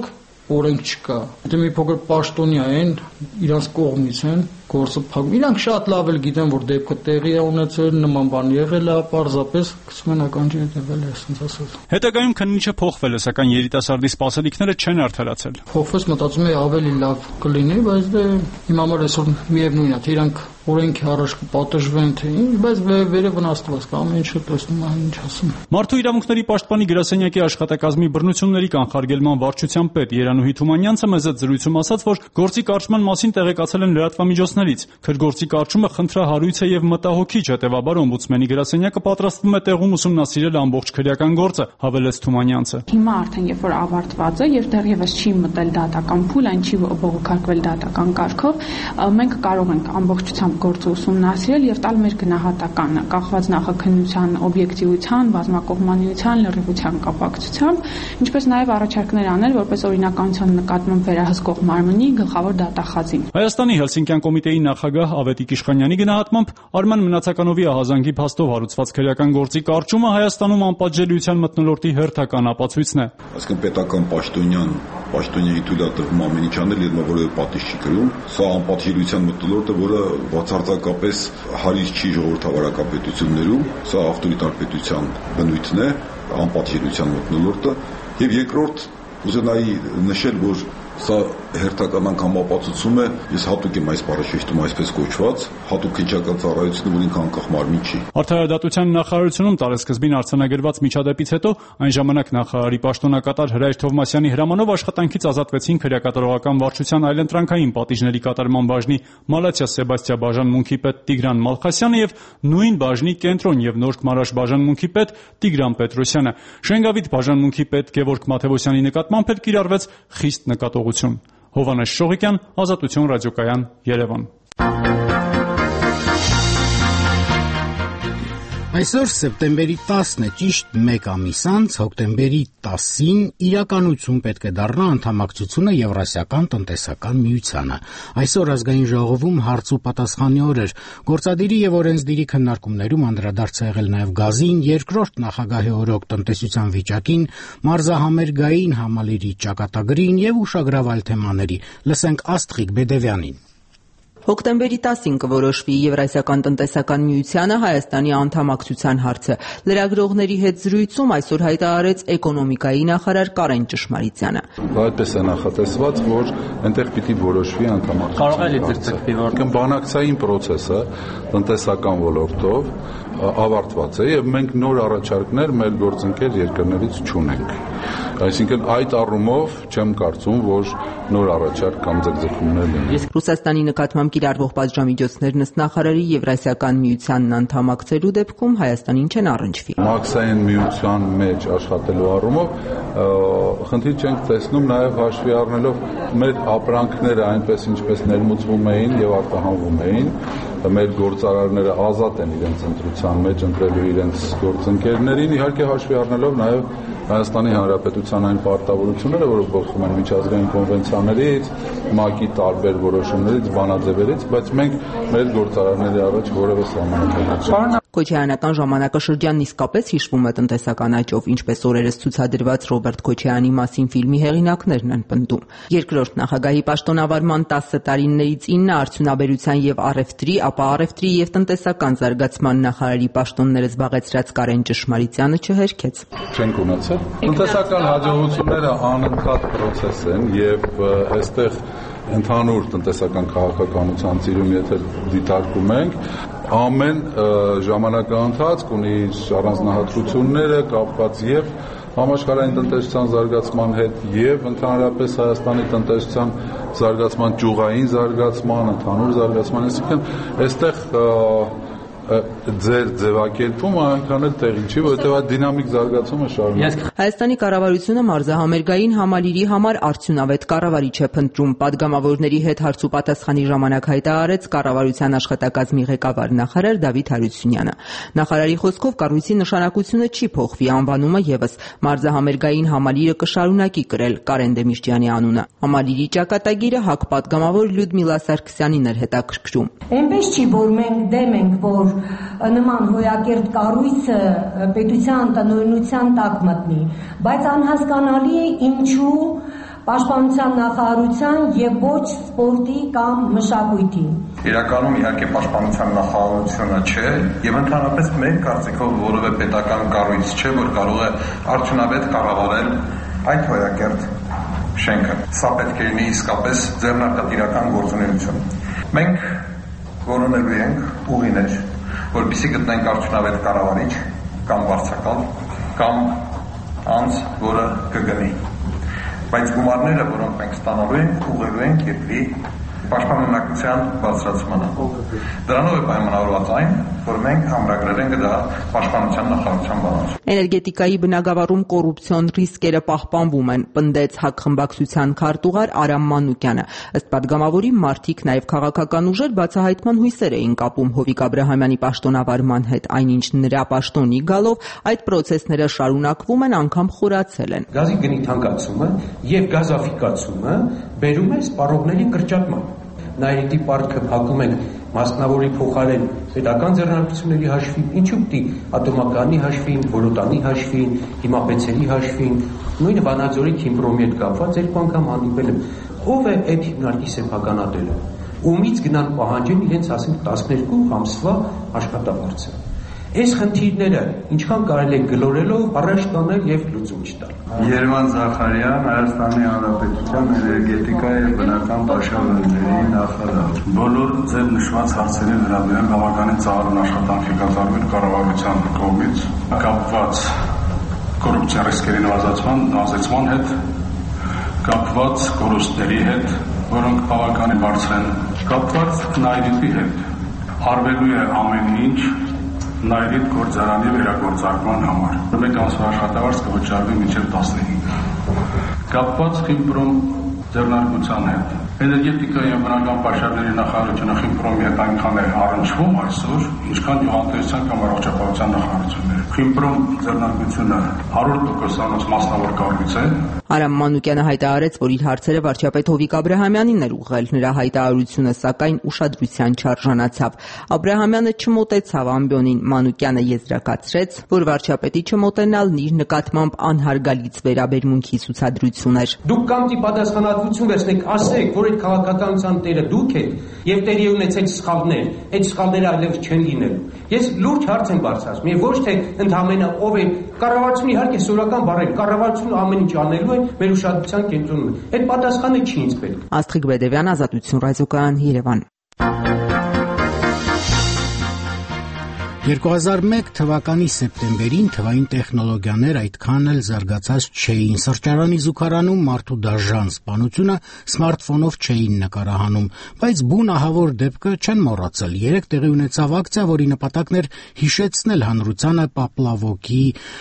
օրենք չկա։ Դե մի փոքր պաշտոնյա են, իրանց կողմից են գործը փակում։ Իրանք շատ լավ էլ գիտեն, որ դեպքը տեղի է ունեցել, նման բան եղել է, պարզապես գցում են ականջի հետևել է, ասենց ասած։ Հետագայում քննիչը փոխվել է, սակայն երիտասարդի սպասելիքները չեն արդարացել։ Փոխվեց, մտածում էի ավելի լավ կլինի, բայց դե իմ համար այսօր միևնույն է, թե իրանք օրենքի առաջ կպատժվեն, թե ինչ, բայց վերը վնասված կա, ամեն ինչը տեսնում եմ, ինչ ասում։ Մարդու իրավունքների պաշտպանի գրասենյակի աշխատակազմի բռնությունների կանխարգելման վարչության պետ Երանուհի Թումանյանցը մեզ այդ զրույցում ասաց, որ գործի կարճման մասին տեղեկացել են լրատվամիջոցներից։ Քրգործի կարճումը խնդրահարույց է եւ մտահոգիչ, հետեւաբար օմբուդսմենի գրասենյակը պատրաստվում է տեղում ուսումնասիրել ամբողջ քրեական գործը, հավելեց Թումանյանցը։ Հիմա արդեն երբ որ ավարտված է եւ դեռևս չի մտել դատական փուլ, այն չի բողոքարկվել դատական կարգով, մենք կարող ենք ամբողջությամբ գործը ուսումնասիրել եւ տալ մեր գնահատականը, կախված նախաքննության օբյեկտիվության, բազմակողմանիության, լրիվության կապակցությամբ, ինչպես նաեւ առաջարկներ անել որպես օրինականության նկատմամբ վերահսկող մարմնի գլխավոր դատախազին։ Հայաստանի Հելսինկյան կոմիտեի նախագահ Ավետիք Իշխանյանի գնահատմամբ Արման Մնացականովի ահազանգի փաստով հարուցված քրեական գործի կարճումը Հայաստանում անպատժելիության մթնոլորտի հերթական ապացույցն է։ Այսինքն պետական պաշտոնյայի թույլատրվում ամեն ինչ անել, երբ որևէ պատիժ չի կրում, սա անպատժելիության մթնոլորտը, որը բացարձակապես հարից չի ժողովրդավարական պետություններում, սա ավտորիտար պետության բնույթն է, անպատժելիության մթնոլորտը, եւ երկրորդ ուզենայի նշել, որ սա հերթական անգամ ապացուցում է, ես հատուկ եմ այս բառաշեշտում այսպես կոչված, հատուկ քննչական ծառայությունը, որ ինքն անկախ մարմին չի։ Արդարադատության նախարարությունում տարեսկզբին արձանագրված միջադեպից հետո այն ժամանակ նախարարի պաշտոնակատար Հրայր Թովմասյանի հրամանով աշխատանքից ազատվեցին քրեակատարողական վարչության այլընտրանքային պատիժների կատարման բաժնի Մալացիա Սեբաստիա բաժանմունքի պետ Տիգրան Մալխասյանը եւ նույն բաժնի կենտրոն եւ Նորք Մարաշ բաժանմունքի պետ Տիգրան Պետրոսյանը։ Շենգավիթ բաժանմունքի պետ Գևորգ Մաթևոսյանի նկատմամբ էլ կիրառվեց խիստ նկատողություն։ Հովհաննես Շողիկյան, Ազատություն ռադիոկայան, Երևան։ Այսօր սեպտեմբերի 10-ն է, ճիշտ 1 ամիս անց, հոկտեմբերի 10-ին իրականություն պետք է դառնա անդամակցությունը Եվրասիական տնտեսական միությանը։ Այսօր ազգային ժողովում հարց ու պատասխանի օր էր։ Գործադիրի եւ օրենսդիրի քննարկումներում անդրադարձ է եղել նաեւ գազին, երկրորդ նախագահի օրոք տնտեսության վիճակին, մարզահամերգային համալիրի ճակատագրին եւ ուշագրավ այլ թեմաների։ Լսենք Աստղիկ Բեդևյանին։ Հոկտեմբերի 10-ին կորոշվի Եվրասիական տնտեսական միությանը Հայաստանի անդամակցության հարցը։ Լրագրողների հետ զրույցում այսօր հայտարարեց էկոնոմիկայի նախարար Կարեն Ճշմարիցյանը։ Այդպես է նախատեսված, որ այնտեղ պիտի որոշվի անդամակցության։ Կարող է լիցրծկվի, որ բանակցային process-ը տնտեսական ոլորտով ավարտված է եւ մենք նոր առաջարկներ մեր գործընկեր երկրներից չունենք։ Այսինքն այդ առումով չեմ կարծում, որ նոր առաջարկ կամ ձգձգումներ լինեն։ Ռուսաստանի նկատմամբ կիրառվող պատժամիջոցներն ըստ նախարարի Եվրասիական միությանն անդամակցելու դեպքում Հայաստանին չեն առնչվի։ Մաքսային միության մեջ աշխատելու առումով խնդիր չենք տեսնում, նաև հաշվի առնելով մեր ապրանքները այնպես ինչպես ներմուծվում էին եւ արտահանվում էին, մեր գործարարները ազատ են իրենց ընտրության մեջ ընտրելու իրենց գործընկերներին, իհարկե հաշվի առնելով նաև Հայաստանի Հանրապետության այն պարտավորությունները, որոնք բխում են միջազգային կոնվենցիաներից, ՄԱԿ-ի տարբեր որոշումներից, բանաձևերից, բայց մենք մեր գործարարների առաջ որևէ սահմանափակ չենք։ Քոչարյանական ժամանակաշրջանն իսկապես հիշվում է տնտեսական աճով, ինչպես օրերս ցուցադրված Ռոբերտ Քոչարյանի մասին ֆիլմի հեղինակներն են պնդում։ Երկրորդ նախագահի պաշտոնավարման 10 տարիներից 9 արդյունաբերության եւ առևտրի, ապա առևտրի եւ տնտեսական զարգացման նախարարի պաշտոնները զբաղեցրած Կարեն Ճշմարիցյանը չհերքեց։ Չենք ունեցել։ Տնտեսական հաջողությունները անընդհատ process են եւ այստեղ ընդհանուր տնտեսական քաղաքականության ծիրում եթե դիտարկում ենք, ամեն ժամանակահատված ունի առանձնահատկությունները կապված եւ համաշխարհային տնտեսության զարգացման հետ եւ ընդհանրապես Հայաստանի տնտեսության զարգացման ճյուղային զարգացման, ընդհանուր զարգացման, այսինքն այստեղ ձեր ձևակերպումը այնքան էլ տեղի չի, որովհետև այդ դինամիկ զարգացումը շարունակվում է։ Հայաստանի կառավարությունը մարզահամերգային համալիրի համար արդյունավետ կառավարիչ է փնտրում։ Պատգամավորների հետ հարց ու պատասխանի ժամանակ հայտարարեց կառավարության աշխատակազմի ղեկավար նախարար Դավիթ Հարությունյանը։ Նախարարի խոսքով կառույցի նշանակությունը չի փոխվի, անվանումը եւս մարզահամերգային համալիրը կշարունակի կրել Կարեն Դեմիրճյանի անունը։ Համալիրի ճակատագիրը ՀԱԿ պատգամավոր Լյուդմիլա Սարգսյանին էր հետաքրքրում։ Այնպես չի, որ մենք դեմ ենք, որ նման հոյակերտ կառույցը պետության տնօրինության տակ մտնի, բայց անհասկանալի է ինչու պաշտպանության նախարարության եւ ոչ սպորտի կամ մշակույթի։ Իրականում իհարկե պաշտպանության նախարարությունը չէ եւ ընդհանրապես մեր կարծիքով որևէ պետական կառույց չէ, որ կարող է արդյունավետ կառավարել այդ հոյակերտ շենքը։ Սա պետք է լինի իսկապես ձեռնարկատիրական գործունեություն։ Մենք որոնելու ենք ուղիներ, որպեսզի գտնենք արդյունավետ կառավարիչ կամ վարձակալ կամ անձ, որը կգնի։ Բայց գումարները, որոնք մենք ստանալու ենք, ուղղելու ենք երկրի պաշտպանունակության բարձրացմանը։ Դրանով է պայմանավորված այն, որ մենք ամրագրել ենք դա պաշտպանության նախարարության բանալու։ Էներգետիկայի բնագավառում կոռուպցիոն ռիսկերը պահպանվում են, պնդեց ՀԱԿ խմբակցության քարտուղար Արամ Մանուկյանը։ Ըստ պատգամավորի մարդիկ նաև քաղաքական ուժեր բացահայտման հույսեր էին կապում Հովիկ Աբրահամյանի պաշտոնավարման հետ, այնինչ նրա պաշտոնի գալով այդ պրոցեսները շարունակվում են, անգամ խորացել են։ Գազի գնի թանկացումը եւ գազաֆիկացումը բերում է սպառողների կրճատման։ Նայրիտի պարտքը փակում են մասնավորի փոխարեն պետական ձեռնարկությունների հաշվին, ինչու՞ պիտի ատոմականի հաշվին, բորոտանի հաշվին, հիմա բեցերի հաշվին, նույնը Վանաձորի Քիմպրոմի հետ կապված երկու անգամ հանդիպել եմ։ Ո՞վ է այդ հիմնարկի սեփականատերը։ Ումից գնան պահանջեն իրենց ասենք 12 ամսվա աշխատավարձը։ Այս խնդիրները ինչքան կարելի է գլորելով առաջ տանել եւ լուծում չտալ։ Երևան Զախարյան, Հայաստանի Հանրապետության էներգետիկա եւ բնական պաշարների նախարար։ Բոլոր ձեր նշված հարցերի վերաբերյալ բավականին ծանր աշխատանք է կատարվել կառավարության կողմից կապված կոռուպցիա ռիսկերի նվազեցման հետ, կապված կորուստների հետ, որոնք բավականին բարձր են, կապված Նայրիտի հետ։ Արվելու է ամեն ինչ Նայրիտ գործարանի վերագործարկման համար։ Մեկ ամսվա աշխատավարձ կվճարվի մինչև 15։ Կապված Քիմպրոմ ձեռնարկության հետ։ Էներգետիկայի եւ բնական պաշարների նախարարությունը Քիմպրոմի հետ այնքան է առնչվում այսօր, ինչքան գյուղատնտեսության կամ առողջապահության նախարարությունները։ Քիմպրոմ ձեռնարկությունը 100% մասնավոր կառույց է։ Արամ Մանուկյանը հայտարարեց, որ իր հարցերը վարչապետ Հովիկ Աբրահամյանին էր ուղղել, նրա հայտարարությունը սակայն ուշադրության չարժանացավ։ Աբրահամյանը չմոտեցավ ամբիոնին, Մանուկյանը եզրակացրեց, որ վարչապետի չմոտենալն իր նկատմամբ անհարգալից վերաբերմունքի ցուցադրություն էր։ Դուք կամ պատասխանատվություն վերցնեք, ասեք, որ այդ քաղաքականության տերը դուք եք եւ տեղի ունեցել սխալներ, այդ սխալները այլևս չեն լինելու։ Ես լուրջ հարց եմ բարձրացնում եւ ոչ թե ընդհանրապես ով է կառավարությունը իհարկե սովորական բառ է, կառավարությունը ամեն ինչ անելու է, մեր ուշադրության կենտրոնում է։ Այդ պատասխանը չի ինձ պետք։ Աստղիկ Բեդևյան, Ազատություն ռադիոկայան, Երևան։ 2001 թվականի սեպտեմբերին թվային տեխնոլոգիաներ այդքան էլ զարգացած չէին։ Սրճարանի զուգարանում մարդու դաժան սպանությունը սմարթֆոնով չէին նկարահանում, բայց բուն ահավոր դեպքը չեն մոռացել։ Երեք տեղի ունեցավ ակցիա, որի նպատակն էր հիշեցնել հանրությանը Պապլավոկի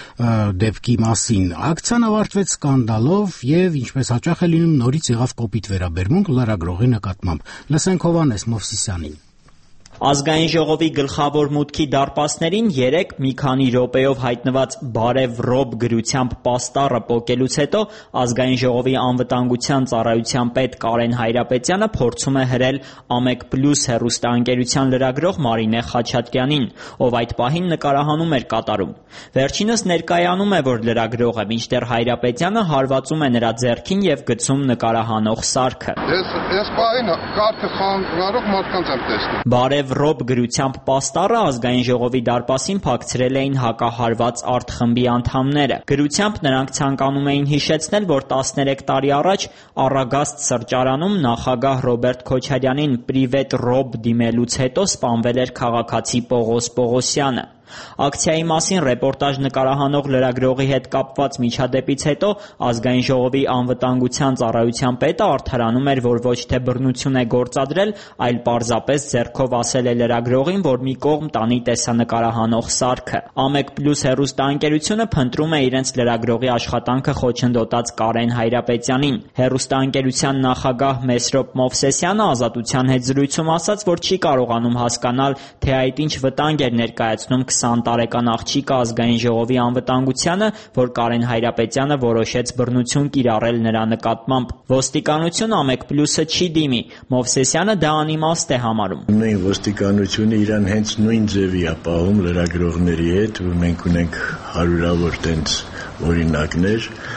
դեպքի մասին։ Ակցիան ավարտվեց սկանդալով եւ, ինչպես հաճախ է լինում, նորից եղավ կոպիտ վերաբերմունք լրագրողի նկատմամբ։ Լսենք Հովհաննես Մովսիսյանին։ Ազգային ժողովի գլխավոր մուտքի դարպասներին 3 մի քանի րոպեով հայտնված Բարև Ռոբ գրությամբ պաստառը պոկելուց հետո Ազգային ժողովի անվտանգության ծառայության պետ Կարեն Հայրապետյանը փորձում է հրել Ամեկ+ հեռուստաընկերության լրագրող Մարինե Խաչատրյանին, ով այդ պահին նկարահանում էր կատարում։ Վերջինս ներկայանում է, որ լրագրող է, մինչդեռ Հայրապետյանը հարվածում է նրա ձեռքին եւ գցում նկարահանող սարքը։ Ես պահին կարգը խանգարող մարդկանց եմ տեսնում։ Բարև Ռոբ գրությամբ պաստառը Ազգային ժողովի դարպասին փակցրել էին հակահարված արտխմբի անդամները։ Գրությամբ նրանք ցանկանում էին հիշեցնել, որ 13 տարի առաջ Առագաստ սրճարանում նախագահ Ռոբերտ Քոչարյանին պրիվետ Ռոբ դիմելուց հետո սպանվել էր քաղաքացի Պողոս Պողոսյանը։ Ակցիայի մասին ռեպորտաժ նկարահանող լրագրողի հետ կապված միջադեպից հետո Ազգային ժողովի անվտանգության ծառայության պետը արդարանում էր, որ ոչ թե բռնություն է գործադրել, այլ պարզապես ձեռքով ասել է լրագրողին, որ մի կողմ տանի տեսանկարահանող սարքը։ Ամեկ+ հեռուստաընկերությունը փնտրում է իրենց լրագրողի աշխատանքը խոչընդոտած Կարեն Հայրապետյանին։ Հեռուստաընկերության նախագահ Մեսրոպ Մովսեսյանը Ազատության հետ զրույցում ասաց, որ չի կարողանում հասկանալ, թե այդ ինչ վտանգ էր ներկայացնում 20 տարեկան աղջիկը Ազգային ժողովի անվտանգությանը, որ Կարեն Հայրապետյանը որոշեց բռնություն կիրառել նրա նկատմամբ։ Ոստիկանություն Ամեկ+-ը չի դիմի, Մովսեսյանը դա անիմաստ է համարում։ Նույն ոստիկանությունը իրան հենց նույն ձևի է պահում լրագրողների հետ, որ մենք ունենք հարյուրավոր տենց օրինակներ,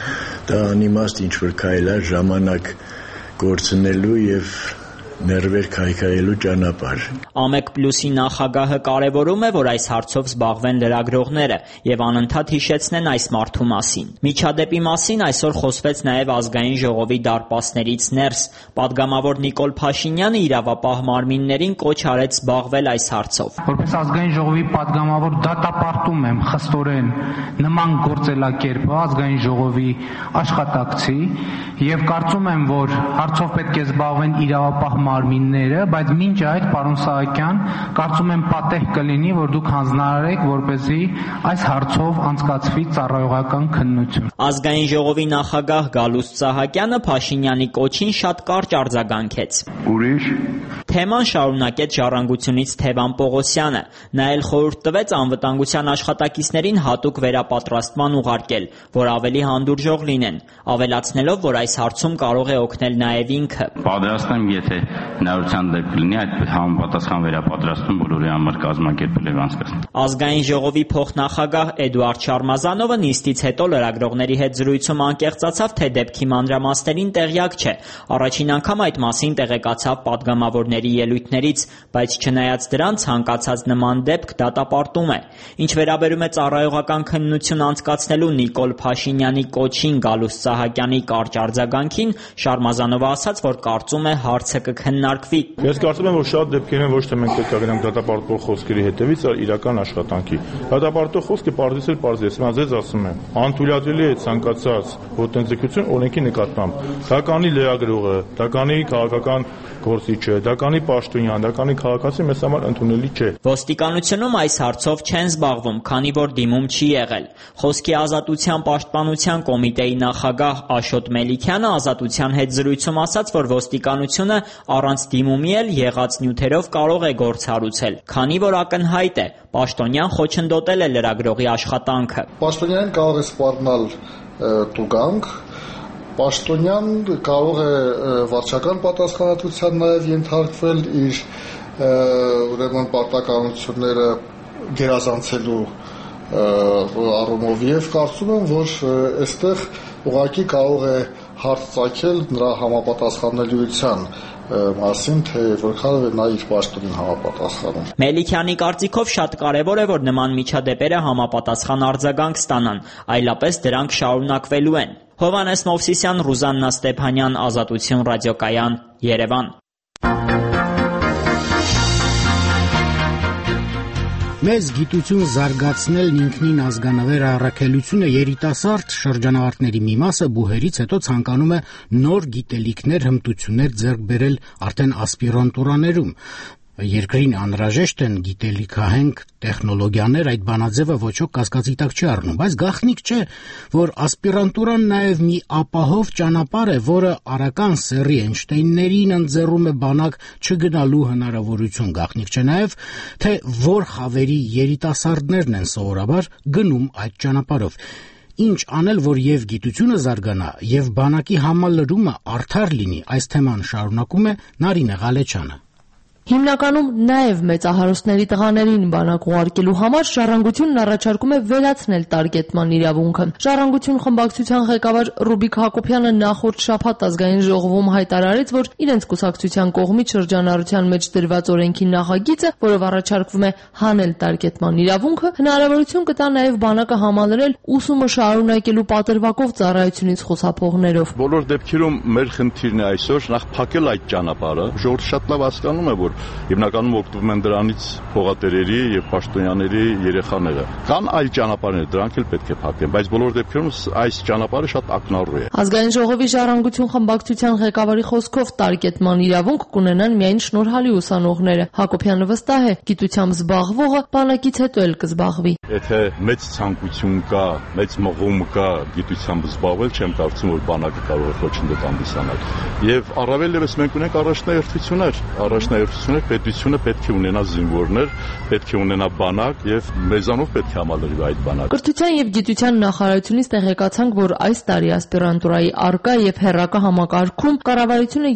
Դա անիմաստ ինչ-որ քայլ է ժամանակ կորցնելու եւ ներվեր քայքայելու ճանապարհ։ ԱՄԵԿ+-ի նախագահը կարևորում է, որ այս հարցով զբաղվեն լրագրողները եւ անընդհատ հիշեցնեն այս մարդու մասին։ Միջադեպի մասին այսօր խոսվեց նաեւ ազգային ժողովի դարպասներից ներս։ Պատգամավոր Նիկոլ Փաշինյանը իրավապահ մարմիններին կոչ արեց զբաղվել այս հարցով։ Որպես ազգային ժողովի պատգամավոր դատապարտում եմ խստորեն նման գործելակերպը ազգային ժողովի աշխատակցի եւ կարծում եմ, որ հարցով պետք է զբաղվեն իրավապահ մարմինները, բայց մինչ այդ, պարոն Սահակյան, կարծում եմ պատեհ կլինի, որ դուք հանձնարարեք, որպեսզի այս հարցով անցկացվի ծառայողական քննություն։ Ազգային ժողովի նախագահ Գալուստ Սահակյանը Փաշինյանի կոչին շատ կարճ արձագանքեց։ Ուրիշ Թեման շարունակեց Ժառանգությունից Թևան Պողոսյանը։ Նա էլ խորհուրդ տվեց անվտանգության աշխատակիցներին հատուկ վերապատրաստման ուղարկել, որ ավելի հանդուրժող լինեն, ավելացնելով, որ այս հարցում կարող է օգնել նաև ինքը։ Պատրաստ եմ, եթե հնարավորության դեպք լինի, այդ համապատասխան վերապատրաստում բոլորի համար կազմակերպել եւ անցկացնել։ Ազգային ժողովի փոխնախագահ Էդուարդ Շարմազանովը նիստից հետո լրագրողների հետ զրույցում անկեղծացավ, թե դեպքի մանրամասներին տեղյակ չէ։ Առաջին անգամ այդ մասին տեղեկացավ պատգամավորների ելույթներից, բայց չնայած դրան ցանկացած նման դեպք դատապարտում է։ Ինչ վերաբերում է ծառայողական քննություն անցկացնելու Նիկոլ Փաշինյանի կոչին Գալուստ Սահակյանի կարճ արձագանքին, Շարմազանովը ասաց, որ կարծում է հարցը կքննարկվի։ Ես կարծում եմ, որ շատ դեպքերում ոչ թե մենք պետք է գնանք դատապարտող խոսքերի հետևից, այլ իրական աշխատանքի։ Դատապարտող խոսքը պարզից էլ պարզ է, ես ձեզ ասում եմ, անթույլատրելի է ցանկացած ոտնձգություն օրենքի նկատմամբ։ Դա կանի լրագրողը, դա կանի քաղաքական գործիչը, դա կանի պաշտոնյան, դա կանի քաղաքացի, մեզ համար ընդունելի չէ։ Ոստիկանությունում այս հարցով չեն զբաղվում, քանի որ դիմում չի եղել։ Խոսքի ազատության պաշտպանության կոմիտեի նախագահ Աշոտ Մելիքյանը Ազատության հետ զրույցում ասաց, որ ոստիկանությունը առանց դիմումի էլ եղած նյութերով կարող է գործ հարուցել, քանի որ ակնհայտ է, պաշտոնյան խոչընդոտել է լրագրողի աշխատանքը։ Պաշտոնյանին կարող է սպառնալ տուգանք, պաշտոնյան կարող է վարչական պատասխանատվության նաև ենթարկվել իր ուրեմն պարտականությունները գերազանցելու առումով եւ կարծում եմ, որ այստեղ ուղղակի կարող է հարց ծագել նրա համապատասխանելիության մասին, թե որքանով է նա իր պաշտոնին համապատասխանում։ Մելիքյանի կարծիքով շատ կարևոր է, որ նման միջադեպերը համապատասխան արձագանք ստանան, այլապես դրանք շարունակվելու են։ Հովհաննես Մովսիսյան, Ռուզաննա Ստեփանյան, Ազատություն ռադիոկայան, Երևան։ Մեզ գիտություն զարգացնելն ինքնին ազգանվեր առաքելությունը երիտասարդ շրջանավարտների մի մասը բուհերից հետո ցանկանում է նոր գիտելիքներ, հմտություններ ձեռք բերել արդեն ասպիրանտուրաներում։ Երկրին անհրաժեշտ են գիտելիքահենք տեխնոլոգիաներ, այդ բանաձևը ոչ ոք կասկածի տակ չի առնում, բայց գաղտնիք չէ, որ ասպիրանտուրան նաև մի ապահով ճանապարհ է, որը արական սեռի Էյնշտեյններին ընձեռում է բանակ չգնալու հնարավորություն։ Գաղտնիք չէ նաև, թե որ խավերի երիտասարդներն են սովորաբար գնում այդ ճանապարհով։ Ինչ անել, որ եւ գիտությունը զարգանա, եւ բանակի համալրումը արդար լինի, այս թեման շարունակում է Նարինե Ղալեչյանը։ Հիմնականում նաև մեծահարուստների տղաներին բանակ ուղարկելու համար Ժառանգությունն առաջարկում է վերացնել տարգետման իրավունքը։ Ժառանգություն խմբակցության ղեկավար Ռուբիկ Հակոբյանը նախորդ շաբաթ ազգային ժողովում հայտարարեց, որ իրենց կուսակցության կողմից շրջանառության մեջ դրված օրենքի նախագիծը, որով առաջարկվում է հանել տարգետման իրավունքը, հնարավորություն կտա նաև բանակը համալրել ուսումը շարունակելու պատրվակով ծառայությունից խուսափողներով։ Բոլոր դեպքերում մեր խնդիրն է այսօր նախ փակել այդ ճանապարհը։ Ժողովուրդը շատ լավ հասկանում է, որ հիմնականում օգտվում են դրանից փողատերերի եւ պաշտոնյաների երեխաները։ Կան այլ ճանապարհներ, դրանք էլ պետք է փակեն, բայց բոլոր դեպքերում այս ճանապարհը շատ ակնառու է։ Ազգային ժողովի Ժառանգություն խմբակցության ղեկավարի խոսքով տարգետման իրավունք կունենան միայն շնորհալի ուսանողները։ Հակոբյանը վստահ է, գիտությամբ զբաղվողը բանակից հետո էլ կզբաղվի։ Եթե մեծ ցանկություն կա, մեծ մղում կա գիտությամբ զբաղվել, չեմ կարծում, որ բանակը կարող է խոչընդոտ հանդիսանալ։ Եվ առավել ևս մենք ունենք առաջնահերթություններ հասկացնեք, պետությունը պետք է ունենա զինվորներ, պետք է ունենա բանակ եւ մեզանով պետք է համալրվի այդ բանակը։ Կրթության եւ գիտության նախարարությունից տեղեկացանք, որ այս տարի ասպիրանտուրայի արկա եւ հեռակա համակարգում կառավարությունը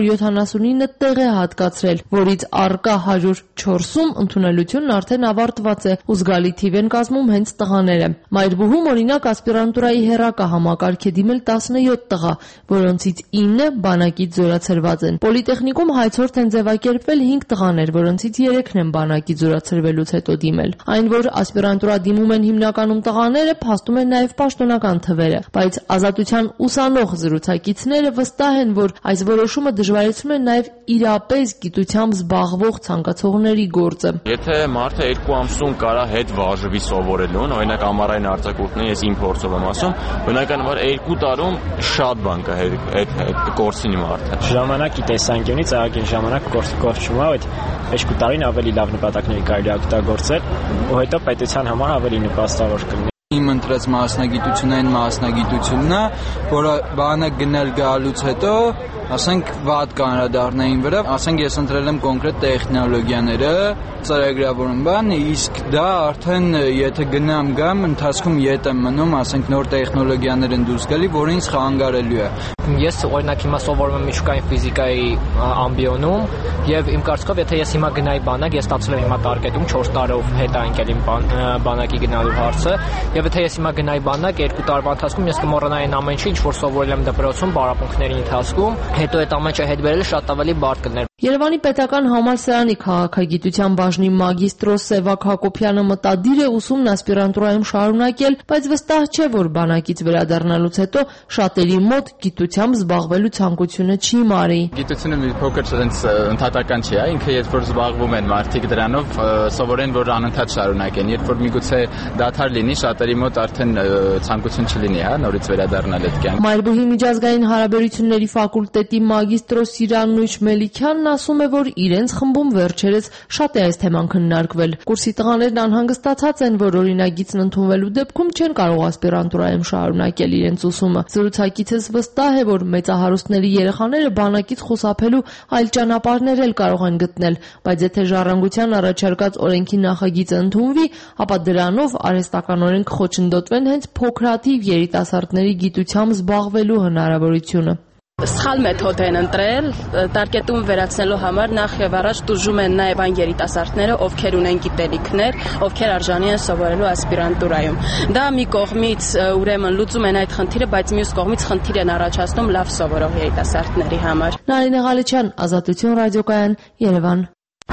379 տեղ է հատկացրել, որից արկա 104-ում ընդունելությունն արդեն ավարտված է ու զգալի թիվ են կազմում հենց տղաները։ Մայրբուհում օրինակ ասպիրանտուրայի հեռակա համակարգ է դիմել 17 տղա, որոնցից 9 բանակից զորացրված են։ Պոլիտեխնիկում հայցորդ են ձևակերպվել 5 տղաներ, որոնցից 3-ն են բանակից զորացրվելուց հետո դիմել։ Այն, որ ասպիրանտուրա դիմում են հիմնականում տղաները, փաստում են նաև պաշտոնական թվերը, բայց Ազատության ուսանող զրուցակիցները վստահ են, որ այս որոշումը դժվարացնում է նաև իրապես գիտությամբ զբաղվող ցանկացողների գործը։ Եթե մարդը 2 ամսում կարա հետ վարժվի սովորելուն, օրինակ ամառային արձակուրդն ես իմ փորձով եմ ասում, բնականաբար 2 տարում շատ բան կա հետ կորցնի մարդը։ Ժամանակի տեսանկյունից ահագին ժամանակ կորչում է, այդ 2 տարին ավելի լավ նպատակների կարելի է օգտագործել, ու հետո պետության համար ավելի նպաստավոր կլինի։ Իմ ընտրած մասնագիտությունը այն մասնագիտությունն է, որը բանը գնել գալուց հետո, ասենք, վատ կանրադառնային վրա, ասենք ես ընտրել եմ կոնկրետ տեխնոլոգիաները, ծրագրավորում բան, իսկ դա արդեն եթե գնամ գամ, ընթացքում ետ եմ մնում, ասենք նոր տեխնոլոգիաներ են դուրս գալի, որը ինձ խանգարելու է։ Ես օրինակ հիմա սովորում եմ միջուկային ֆիզիկայի ամբիոնում եւ իմ կարծիքով եթե ես հիմա գնայի բանակ, ես ստացել եմ հիմա տարկետում 4 տարով հետ է ընկել իմ բանակի գնալու հարցը եւ եթե ես հիմա գնայի բանակ 2 տարվա ընթացքում ես կմոռանայի այն ամեն ինչ որ սովորել եմ դպրոցում պարապմունքների ընթացքում, հետո այդ ամեն ինչը հետ բերելը շատ ավելի բարդ կլներ։ Երևանի պետական համալսարանի քաղաքագիտության բաժնի մագիստրոս Սևակ Հակոբյանը մտադիր է ուսումն ասպիրանտուրայում շարունակել, բայց վստահ չէ, որ բանակից վերադառնալուց հետո շատերի մոտ գիտությամբ զբաղվելու ցանկությունը չի մարի։ Գիտությունը մի փոքր ընդհատական չի, ինքը երբ որ զբաղվում են մարդիկ դրանով, սովորեն, որ անընդհատ շարունակեն, երբ որ միգուցե դադար լինի, շատերի մոտ արդեն ցանկություն չլինի, նորից վերադառնալ այդ կյանք։ Մայրբուհի միջազգային հարաբերությունների ֆակուլտետի մագիստրոս Սիրանույշ Մելիքյանն ասում է, որ իրենց խմբում վերջերս շատ է այս թեման քննարկվել։ Կուրսի տղաներն անհանգստացած են, որ օրինագիծն ընդունվելու դեպքում չեն կարող ասպիրանտուրայում շարունակել իրենց ուսումը։ Զրուցակիցս վստահ է, որ մեծահարուստների երեխաները բանակից խուսափելու այլ ճանապարհներ էլ կարող են գտնել, բայց եթե ժառանգության առաջարկած օրենքի նախագիծը ընդունվի, ապա դրանով արհեստականորեն կխոչընդոտվեն հենց փոքրաթիվ երիտասարդների գիտությամբ զբաղվելու հնարավորությունը։ Սխալ մեթոդ են ընտրել, տարկետում վերացնելու համար նախ եւ առաջ տուժում են նաեւ այն երիտասարդները, ովքեր ունեն գիտելիքներ, ովքեր արժանի են սովորելու ասպիրանտուրայում։ Դա մի կողմից ուրեմն լուծում են այդ խնդիրը, բայց մյուս կողմից խնդիր են առաջացնում լավ սովորող երիտասարդների համար։ Նարինե Ղալեչյան, Ազատություն ռադիոկայան, Երևան։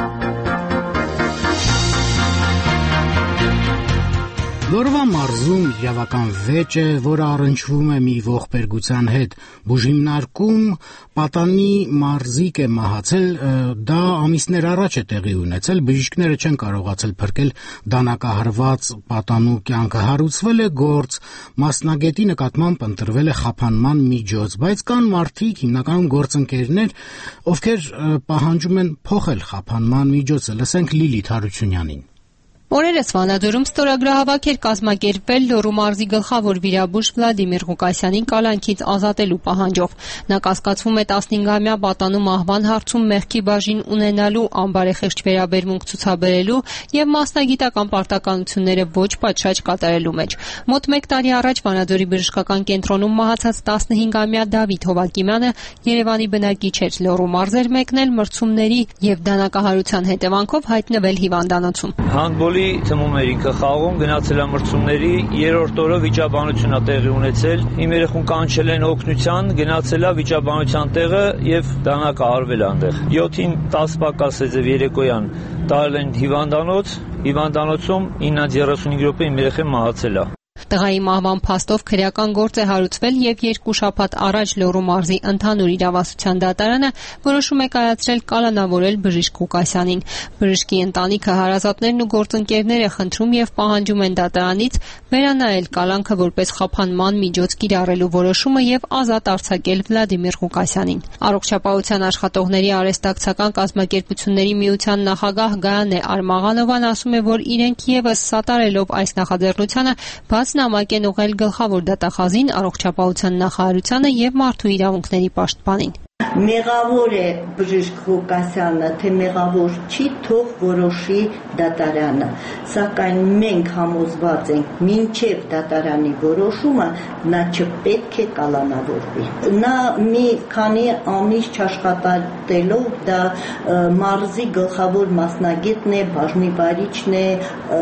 Լորվա մարզում իրավական վեճ է, որը առնչվում է մի ողբերգության հետ։ Բուժիմնարկում Պատանի մարզիկ է մահացել, դա ամիսներ առաջ է տեղի ունեցել, բժիշկները չեն կարողացել փրկել դանակահարված Պատանու կյանքը, հարուցվել է գործ, մասնագետի նկատմամբ ընտրվել է խափանման միջոց, բայց կան մարդիկ, հիմնականում գործընկերներ, ովքեր պահանջում են փոխել խափանման միջոցը, լսենք Լիլիթ Հարությունյանին։ Օրերս Վանաձորում ստորագրահավաք էր կազմակերպվել Լոռու մարզի գլխավոր վիրաբույժ Վլադիմիր Ղուկասյանին կալանքից ազատելու պահանջով։ Նա կասկածվում է 15-ամյա Պատանու մահվան հարցում մեղքի բաժին ունենալու, անբարեխիղճ վերաբերմունք ցուցաբերելու եւ մասնագիտական պարտականությունները ոչ պատշաճ կատարելու մեջ։ Մոտ 1 տարի առաջ Վանաձորի բժշկական կենտրոնում մահացած 15-ամյա Դավիթ Հովակիմյանը Երևանի բնակիչ էր, Լոռու մարզ էր մեկնել մրցումների եւ դանակահարության հետևանքով հայտնվել հիվանդանոցում։ Թմում էր ինքը խաղում, գնացել է մրցումների, 3-րդ օրը վիճաբանություն է տեղի ունեցել, իմ երեխուն կանչել են օգնության, գնացել է վիճաբանության տեղը եւ դանակահարվել այնտեղ։ 7-ին 10 պակասեց երեկոյան տարել են հիվանդանոցում 9:35 րոպե իմ երեխան մահացել է։ Տղայի մահվան փաստով քրեական գործ է հարուցվել եւ 2 շաբաթ առաջ Լոռու մարզի ընդհանուր իրավասության դատարանը որոշում է կայացրել կալանավորել բժիշկ Ղուկասյանին։ Բժշկի ընտանիքը, հարազատներն ու գործընկերները խնդրում եւ պահանջում են դատարանից վերանայել կալանքը որպես խափանման միջոց կիրառելու որոշումը եւ ազատ արձակել Վլադիմիր Ղուկասյանին։ Առողջապահության աշխատողների արհեստակցական կազմակերպությունների միության նախագահ Գայանե Արմաղանովան ասում է, որ իրենք եւս սատարելով այս նախաձեռնությանը նամակ են ուղղել գլխավոր դատախազին, առողջապահության նախարարությանը եւ մարդու իրավունքների պաշտպանին։ Մեղավոր է Բժիշկ Ղուկասյանը, թե մեղավոր չի, թող որոշի դատարանը, սակայն մենք համոզված ենք, մինչև դատարանի որոշումը նա չպետք է կալանավորվի։ Նա մի քանի ամիս չաշխատելով, դա մարզի գլխավոր մասնագետն է, բաժնի վարիչն է,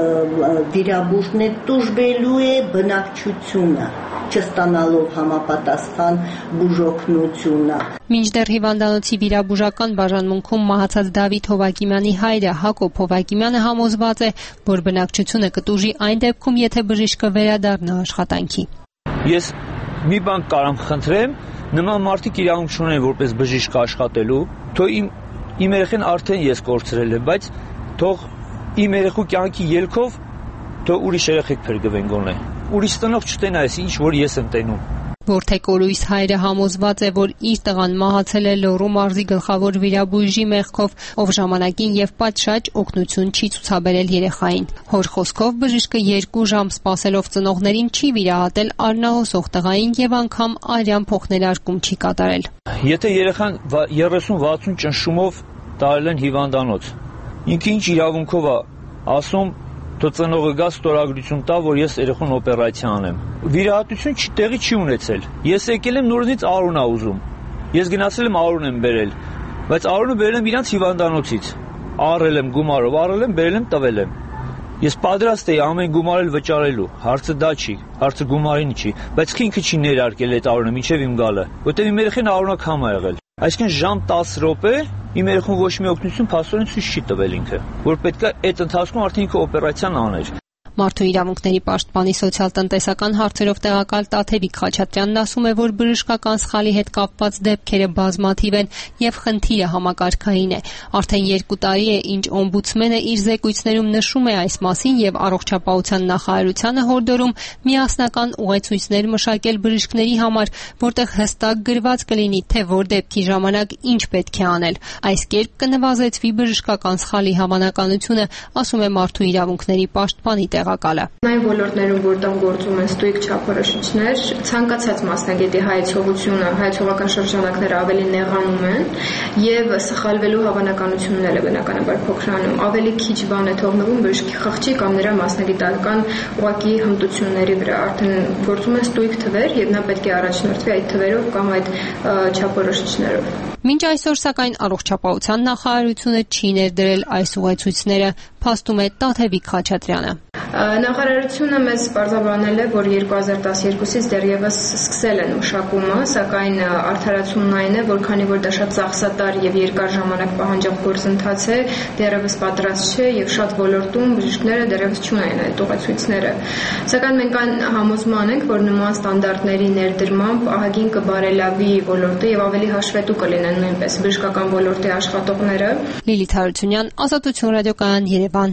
վիրաբույժն է, տուժվելու է բնակչությունը, չստանալով համապատասխան բուժօգնությունը։ Մինչդեռ հիվանդանոցի վիրաբուժական բաժանմունքում մահացած Դավիթ Հովակիմյանի հայրը Հակոբ Հովակիմյանը համոզված է, որ բնակչությունը կտուժի այն դեպքում, եթե բժիշկը վերադառնա աշխատանքի։ Ես մի բան կարամ խնդրեմ, նման մարդիկ իրավունք չունեն որպես բժիշկ աշխատելու, թող իմ երեխան արդեն ես կորցրել եմ, բայց թող իմ երեխու կյանքի ելքով թող ուրիշ երեխեք փրկվեն գոնե։ Ուրիշ տնող չտենա այս ինչ որ ես եմ տենում։ Որթեկ Օրույս հայրը համոզված է, որ իր տղան մահացել է Լոռու մարզի գլխավոր վիրաբույժի մեղքով, ով ժամանակին եւ պատշաճ օգնություն չի ցուցաբերել երեխային։ Հոր խոսքով բժիշկը 2 ժամ սպասելով ծնողներին չի վիրահատել արնահոսող տղային եւ անգամ արյան փոխներարկում չի կատարել։ Եթե երեխան 30-60 ճնշումով տարել են հիվանդանոց, ինքը ինչ իրավունքով է ասում Թո ծնողը գա ստորագրություն տա, որ ես երեխուն օպերացիա անեմ։ Վիրահատություն տեղի չի ունեցել։ Ես եկել եմ նորից Արուն ուզում։ Ես գնացել եմ Արուն եմ բերել, բայց Արունը բերել եմ իրանց հիվանդանոցից։ Առել եմ գումարով, առել եմ, բերել եմ, տվել եմ։ Ես պատրաստ էի ամեն գումարել վճարելու։ Հարցը դա չի, հարցը գումարին չի, բայց ինքը չի ներարկել այդ Արունը մինչև իմ գալը, որտեղ իմ երեխան Արունակամ ա եղել։ Այսինքն ժամ 10 րոպե իմ երեխուն ոչ մի օգնություն փաստորեն ցույց չի տվել ինքը, որ պետք է այդ ընթացքում արդեն ինքը օպերացիան աներ։ Մարդու իրավունքների պաշտպանի սոցիալ-տնտեսական հարցերով տեղակալ Տաթևիկ Խաչատրյանն ասում է, որ բժշկական սխալի հետ կապված դեպքերը բազմաթիվ են եւ խնդիրը համակարգային է։ Արդեն 2 տարի է, ինչ օմբուդսմենը իր զեկույցներում նշում է այս մասին եւ առողջապահության նախարարությանը հորդորում միասնական ուղեցույցներ մշակել բժիշկների համար, որտեղ հստակ գրված կլինի, թե որ դեպքի ժամանակ ինչ պետք է անել։ Այս կերպ կնվազեցվի բժշկական սխալի հավանականությունը, ասում է Մարդու իրավունքների պաշտպանի Այն ոլորտներում, որտեղ գործում են ստույգ չափորոշիչներ, ցանկացած մասնագետի հայեցողությունը, հայեցողական շրջանակները ավելի նեղանում են եւ սխալվելու հավանականությունները բնականաբար փոքրանում։ Ավելի քիչ բան է թողնվում բժշկի խղճի կամ նրա մասնագիտական ուղղակի հմտությունների վրա։ Արդեն գործում են ստույգ թվեր եւ նա պետք է առաջնորդվի այդ թվերով կամ այդ չափորոշիչներով։ Մինչ այսօր սակայն առողջապահության նախարարությունը չի ներդրել այս ուղեցույցները, փաստում է Տաթևիկ Խաչատրյանը։ Նախարարությունը մեզ պարզաբանել է, որ 2012-ից դեռևս սկսել են մշակումը, սակայն արդարացումն այն է, որ քանի որ դա շատ ծախսատար եւ երկար ժամանակ պահանջող գործընթաց է, դեռևս պատրաստ չէ եւ շատ ոլորտում բժիշկները դեռևս չունեն այդ ուղեցույցները։ Սակայն մենք համոզման ենք, որ նման ստանդարտների ներդրմամբ ահագին կբարելավի ոլորտը եւ ավելի հաշվետու կլինեն նույնպես բժշկական ոլորտի աշխատողները։ Լիլիթ Հարությունյան, Ազատություն ռադիոկայան, Երևան։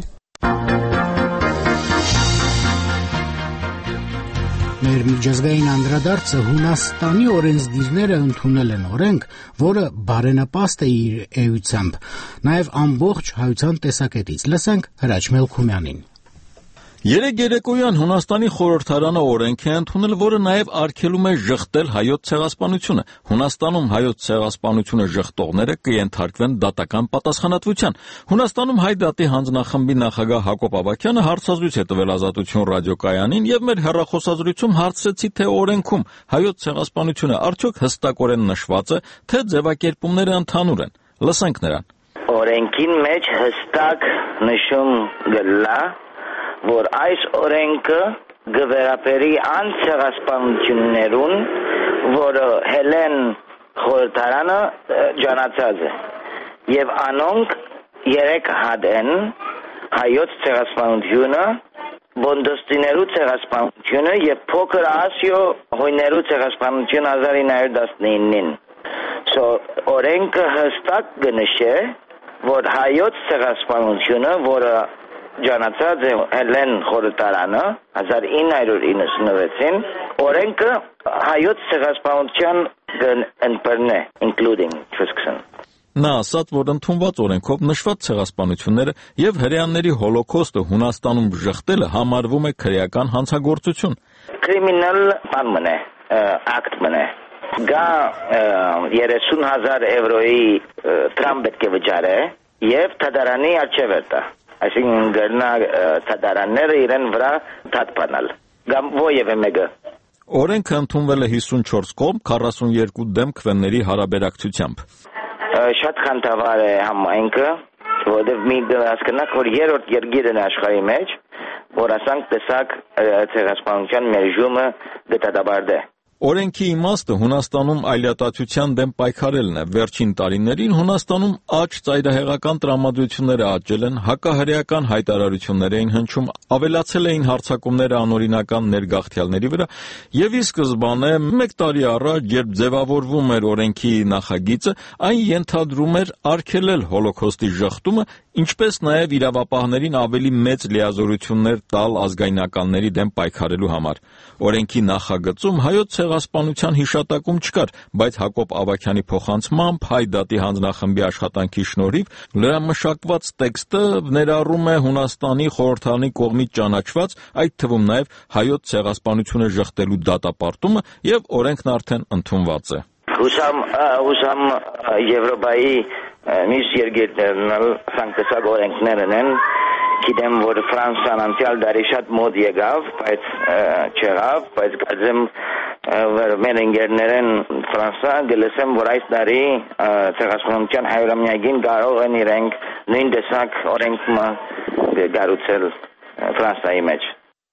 Ներմիջազգային անդրադարձը Հունաստանի օրենսդիրները ընդունել են օրենք, որը բարենպաստ է իր էությամբ, նաև ամբողջ հայության տեսակետից։ Լսենք Հրաչ Մելքումյանին։ Երեկ երեկոյան Հունաստանի խորհրդարանը օրենք է ընդունել, որը նաև արգելում է ժխտել հայոց ցեղասպանությունը։ Հունաստանում հայոց ցեղասպանությունը ժխտողները կենթարկվեն դատական պատասխանատվության։ Հունաստանում հայ դատի հանձնախմբի նախագահ Հակոբ Ավագյանը հարցազրույց է տվել Ազատություն ռադիոկայանին եւ մեր հեռախոսազրույցում հարցրեցի, թե օրենքում հայոց ցեղասպանությունը արդյոք հստակորեն նշված է, թե ձևակերպումները ընդհանուր են։ Լսենք նրան։ Օրենքին մեջ հստակ նշում գլա որ այս օրենքը գվերապերի անցեղասպանություններուն, որը հելեն խորհրդարանը ջանացած է, եւ անոնք 3 հատ են հայոց ցեղասպանությունը, բոնդոստիներու ցեղասպանությունը եւ փոքր Ասիո հույներու ցեղասպանությունը 1919-ին։ Օրենքը հստակ կնշե, որ հայոց ցեղասպանությունը, որը ջանացած է հելեն խորհրդարանը 1996-ին, օրենքը հայոց ցեղասպանության կընդբռնե, including Թրիսկսն։ Նա ասաց, որ ընդունված օրենքով նշված ցեղասպանությունները եւ հրեաների հոլոկոստը Հունաստանում ժխտելը համարվում է քրեական հանցագործություն։ Criminal բան մնե, act մնե։ գա 30,000 եվրոյի տրամ պետք է վճարե եւ թադարանի արժևերտա, այսինքն գերնա թադարանները իրեն վրա դատpanal կամ ովևէ մեկը Օրենքը ընդունվել է 54 կողմ 42 դեմ քվեների հարաբերակցությամբ Շատ խանդավառ է համայնքը որովհետև մի հասկանաք որ երրորդ երկիրն է աշխարհի մեջ որ ասանք տեսակ ցեղասպանության մերժումը դատաբարդ է Օրենքի իմաստը Հունաստանում այլատացության դեմ պայքարելն է։ Վերջին տարիներին Հունաստանում աճ ծայրահեղական տրամադրությունները աճել են, հակահրեական հայտարարություններ էին հնչում, ավելացել էին հարձակումները անօրինական ներգաղթյալների վրա, եւ ի սկզբանե 1 տարի առաջ, երբ ձևավորվում էր օրենքի նախագիծը, այն ենթադրում էր արգելել հոլոքոստի ժխտումը, ինչպես նաեւ իրավապահներին ավելի մեծ լիազորություններ տալ ազգայնականների դեմ պայքարելու համար։ Օրենքի նախագծում հայոց ցեղասպանության հիշատակում չկար, բայց Հակոբ Ավագյանի փոխանցմամբ հայ դատի հանձնախմբի աշխատանքի շնորհիվ լրամշակված տեքստը ներառում է Հունաստանի խորհրդարանի կողմից ճանաչված, այդ թվում նաև հայոց ցեղասպանությունը ժխտելու դատապարտումը եւ օրենքն արդեն ընդունված է։ Հուսամ Եվրոպայի մյուս երկրներն սանկսակ օրենքներն են Գիտեմ, որ Ֆրանսիան անցյալ դարի շատ մոտ եկավ, բայց չեղավ, բայց կարծեմ որ մեր ընկերներն Ֆրանսիա գլսեմ, որ այս տարի ցեղասպանության 100-ամյակին կարող են իրենք նույն տեսակ օրենք կառուցել Ֆրանսիայի մեջ։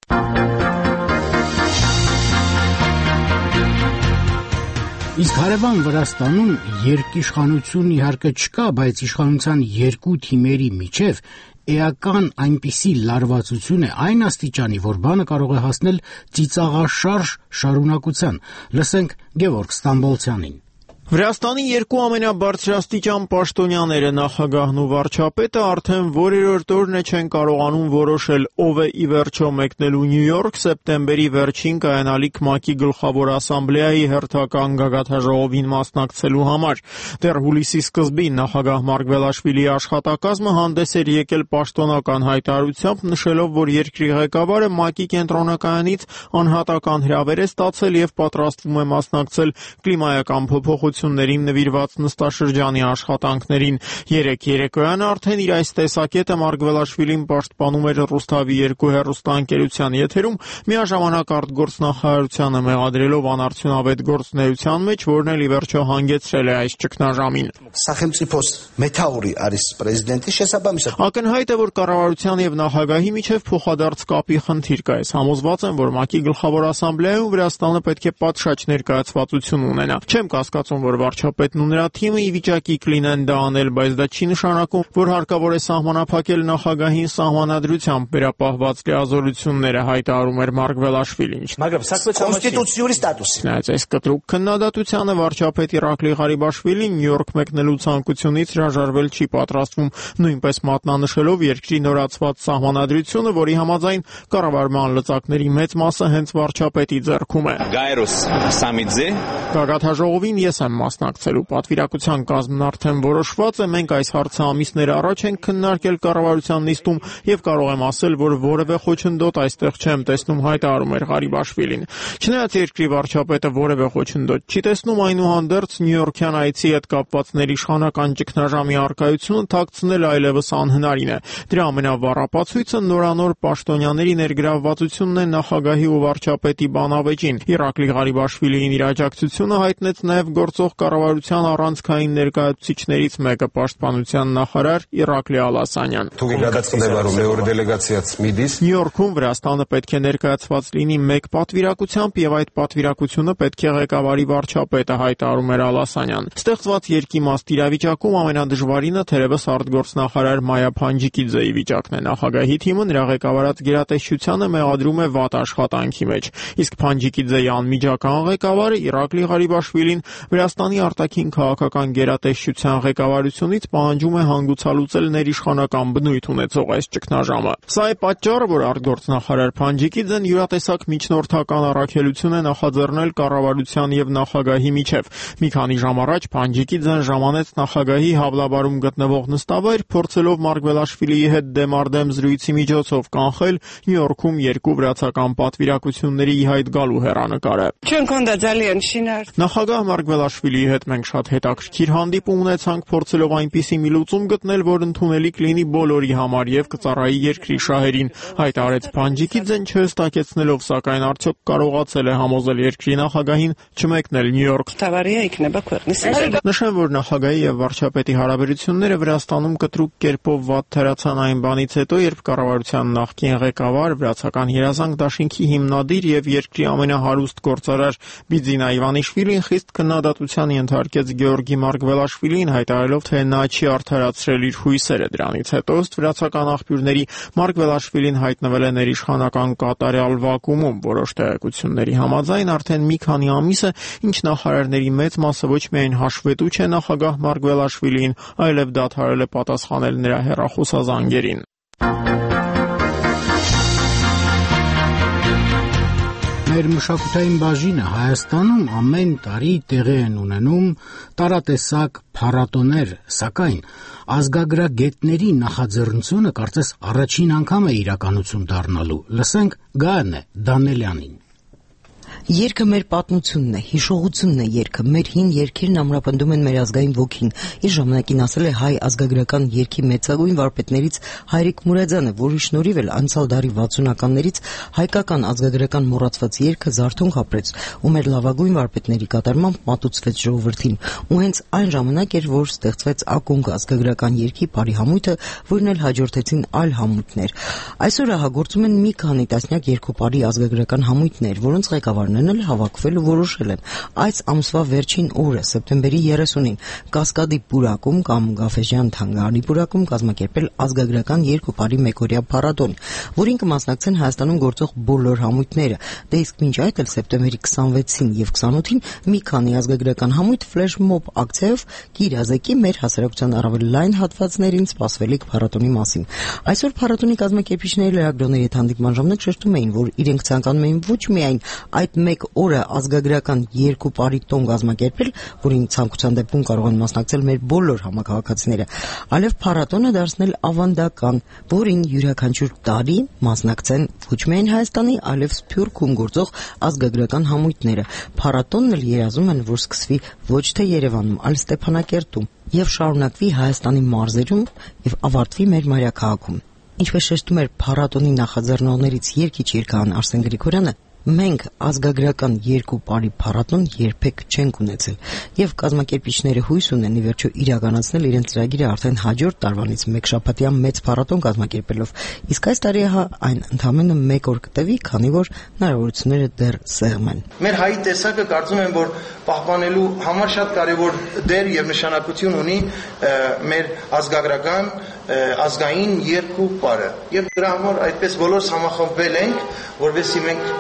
Իսկ հարևան Վրաստանում երկիշխանություն իհարկե չկա, բայց իշխանության երկու թիմերի միջև էական այնպիսի լարվածություն է այն աստիճանի, որ բանը կարող է հասնել ծիծաղաշարժ շարունակության։ Լսենք Գևորգ Ստամբոլցյանին։ Վրաստանի երկու ամենաբարձրաստիճան պաշտոնյաները նախագահն ու վարչապետը արդեն որերորդ օրն չեն կարողանում որոշել ով է ի վերջո մեկնելու Նյու Յորք սեպտեմբերի վերջին կայանալիք ՄԱԿ-ի գլխավոր ասամբլեայի հերթական գագաթաժողովին մասնակցելու համար։ Դեռ հուլիսի սկզբին նախագահ Մարգվելաշվիլիի աշխատակազմը հանդես էր եկել պաշտոնական հայտարարությամբ, նշելով, որ երկրի ղեկավարը ՄԱԿ-ի կենտրոնակայանից անհատական հրավեր է ստացել եւ պատրաստվում է մասնակցել կլիմայական փոփոխություններին նվիրված նստաշրջանի աշխատանքներին։ Երեկ երեկոյան արդեն իր այս տեսակետը Մարգվելաշվիլին պաշտպանում էր Ռուսթավի 2 հեռուստաընկերության եթերում, միաժամանակ արտգործնախարարությանը մեղադրելով անարդյունավետ գործունեության մեջ, որն էլ ի վերջո հանգեցրել է այս ճգնաժամին։ Სახელმწიფოს մետաური არის պրեզիդենտի შესაბამისად։ Ակնհայտ է, որ կառավարության եւ նախագահի միջև փոխադարձ կապի խնդիր կա։ Ես համոզված եմ, որ ՄԱԿ-ի գլխավոր ասամբլեայում Վրաստանը պետք է պատշաճ ներկայացվածություն ունենա։ Չեմ կասկածում, որ վարչապետն ու նրա թիմը ի վիճակի կլինեն դա անել, բայց դա չի նշանակում, որ հարկավոր է սահմանափակել նախագահին սահմանադրությամբ վերապահված լիազորությունները, հայտարարում էր Մարգվելաշվիլին։ Կոնստիտուցիոն ստատուսի։ Նայած այս կտրուկ քննադատությանը վարչապետ Իրակլի Ղարիբաշվիլին Նյու Յորք մեկնելու ցանկությունից հրաժարվել չի պատրաստվում, նույնպես մատնանշելով երկրի նորացված սահմանադրությունը, որի համաձայն կառավարման լծակների մեծ մասը հենց վարչապետի ձեռքում է։ Գայրոս Սամիձե Գագաթաժողովին ես եմ մասնակցելու, պատվիրակության կազմն արդեն որոշված է, մենք այս հարցը ամիսներ առաջ ենք քննարկել կառավարության նիստում եւ կարող եմ ասել, որ որևէ խոչընդոտ այստեղ չեմ տեսնում, հայտարարում էր Ղարիբաշվիլին։ Չնայած երկրի վարչապետը որևէ խոչընդոտ չի տեսնում, այնուհանդերձ նյույորքյան այցի հետ կապված ներիշխանական ճգնաժամի առկայությունը թաքցնել այլևս անհնարին է։ Դրա ամենավառապացույցը նորանոր պաշտոնյաների ներգրավվածությունն է նախագահի ու վարչապետի բանավեճին։ Իրակլի Ղարիբաշվիլին իր աջակցությունը հայտնեց նաև գործող կառավարության առանցքային ներկայացուցիչներից մեկը պաշտպանության նախարար Իրակլի Ալասանյան։ Նյու Յորքում Վրաստանը պետք է ներկայացված լինի մեկ պատվիրակությամբ եւ այդ պատվիրակությունը պետք է ղեկավարի վարչապետը, հայտարարում էր Ալասանյան։ Ստեղծված երկիմաստ իրավիճակում ամենադժվարինը թերևս արտգործնախարար Մայա Փանջիկիձեի վիճակն է։ Նախագահի թիմը նրա ղեկավարած գերատեսչությանը մեղադրում է վատ աշխատանքի մեջ, իսկ Փանջիկիձեի անմիջական ղեկավարը Իրակլի Ղարիբաշվիլին Վրաստանի արտաքին քաղաքական գերատեսչության ղեկավարությունից պահանջում է հանգուցալուծել ներիշխանական բնույթ ունեցող այս ճգնաժամը։ Սա է պատճառը, որ արտգործնախարար Փանջիկիձեն յուրատեսակ միջնորդական առաքելություն է նախաձեռնել կառավարության եւ նախագահի միջև։ Մի քանի ժամ առաջ Փանջիկիձեն ժամանեց նախագահի Հավլաբարում գտնվող նստավայր, փորձելով Մարգվելաշվիլիի հետ դեմարդեմ զրույցի միջոցով կանխել Նյու Յորքում երկու վրացական պատվիրակությունների ի հայտ գալու հեռանկարը։ Նախագահ Մարգվելաշվիլիի հետ մենք շատ հետաքրքիր հանդիպում ունեցանք, փորձելով այնպիսի մի լուծում գտնել, որ ընդունելի կլինի բոլորի համար եւ կծառայի երկրի շահերին, հայտարարեց Փանջիկիձեն, չհստակեցնելով, սակայն արդյոք կարողացել է համոզել երկրի նախագահին չմեկնել Նյու Յորք։ Նշեմ, որ նախագահի եւ վարչապետի հարաբերությունները Վրաստանում կտրուկ կերպով վատ թերացան այն բանից հետո, երբ կառավարության նախկին ղեկավար, վրացական երազանք դաշինքի հիմնադիր եւ երկրի ամենահարուստ գործարար Բիձինա Իվանիշվիլին խիստ քննադատության ենթարկեց Գեորգի Մարգվելաշվիլին, հայտարարելով, թե նա չի արդարացրել իր հույսերը։ Դրանից հետո, ըստ վրացական աղբյուրների, Մարգվելաշվիլին հայտնվել է ներիշխանական կատարյալ վակուումում։ Որոշ տեղեկությունների համաձայն արդեն մի քանի ամիս է, ինչ նախարարների մեծ մասը ոչ միայն հաշվետու չէ նախագահ Մարգվելաշվիլին, այլև դադարել է պատասխանել նրա հեռախոսազանգերին։ Մեր մշակութային բաժինը Հայաստանում ամեն տարի տեղի են ունենում տարատեսակ փառատոներ, սակայն ազգագրագետների նախաձեռնությունը կարծես առաջին անգամ է իրականություն դառնալու։ Լսենք Գայանե Դանելյանին։ Երգը մեր պատմությունն է, հիշողությունն է երգը, մեր հին երգերն ամրապնդում են մեր ազգային ոգին։ Իր ժամանակին ասել է հայ ազգագրական երգի մեծագույն վարպետներից Հայրիկ Մուրադյանը, որի շնորհիվ էլ անցյալ դարի 60-ականներից հայկական ազգագրական մոռացված երգը զարթոնք ապրեց ու մեր լավագույն վարպետների կատարմամբ մատուցվեց ժողովրդին։ Ու հենց այն ժամանակ էր, որ ստեղծվեց ակոնք ազգագրական երգի բարի համույթը, որն էլ հաջորդեցին այլ համույթներ։ Այսօր ահագործում են մի քանի տասնյակ երգոպարի ազգագրական համույթներ, որոնց ղեկավարներն էլ հավաքվել ու որոշել են այս ամսվա վերջին օրը, սեպտեմբերի 30-ին, Կասկադի պուրակում կամ Գաֆեժյան թանգարանի պուրակում կազմակերպել ազգագրական երկու-բարի մեկօրյա փառատոն, որին կմասնակցեն Հայաստանում գործող բոլոր համույթները։ Դե իսկ մինչ այդ էլ սեպտեմբերի 26-ին եւ 28-ին մի քանի ազգագրական համույթ ֆլեշմոբ ակցիայով կիրազեկի մեր հասարակության առավել լայն հատվածներին սպասվելիք փառատոնի մասին։ Այսօր փառատոնի կազմակերպիչները լրագրողների հետ հանդիպման ժամանակ շեշտում էին, որ իրենք ցանկանում էին ոչ միայն այդ մեկ օրը ազգագրական երկու բարի տոն կազմակերպել, որին ցանկության դեպքում կարող են մասնակցել մեր բոլոր համակարգացիները, այլև փառատոնը դարձնել ավանդական, որին յուրաքանչյուր տարի մասնակցեն ոչ միայն Հայաստանի, այլև Սփյուռքում գործող ազգագրական համույթները։ Փառատոնն էլ երազում են, որ սկսվի ոչ թե Երևանում, այլ Ստեփանակերտում եւ շարունակվի Հայաստանի մարզերում եւ ավարտվի մեր մայրաքաղաքում։ Ինչպես շեշտում էր փառատոնի նախաձեռնողներից երգիչ երգահան Արսեն Գրիգորյանը, մենք ազգագրական երկու բարի փառատոն երբեք չենք ունեցել եւ կազմակերպիչները հույս ունեն ի վերջո իրականացնել իրենց ծրագիրը արդեն հաջորդ տարվանից մեկ շաբաթյա մեծ փառատոն կազմակերպելով։ Իսկ այս տարի այն ընդամենը մեկ օր կտևի, քանի որ հնարավորությունները դեռ սեղմ են։ Մեր հայի տեսակը կարծում եմ, որ պահպանելու համար շատ կարևոր դեր եւ նշանակություն ունի մեր ազգագրական ազգային երկու բարը եւ դրա համար այդպես բոլորս համախմբվել ենք, որովհետեւ մենք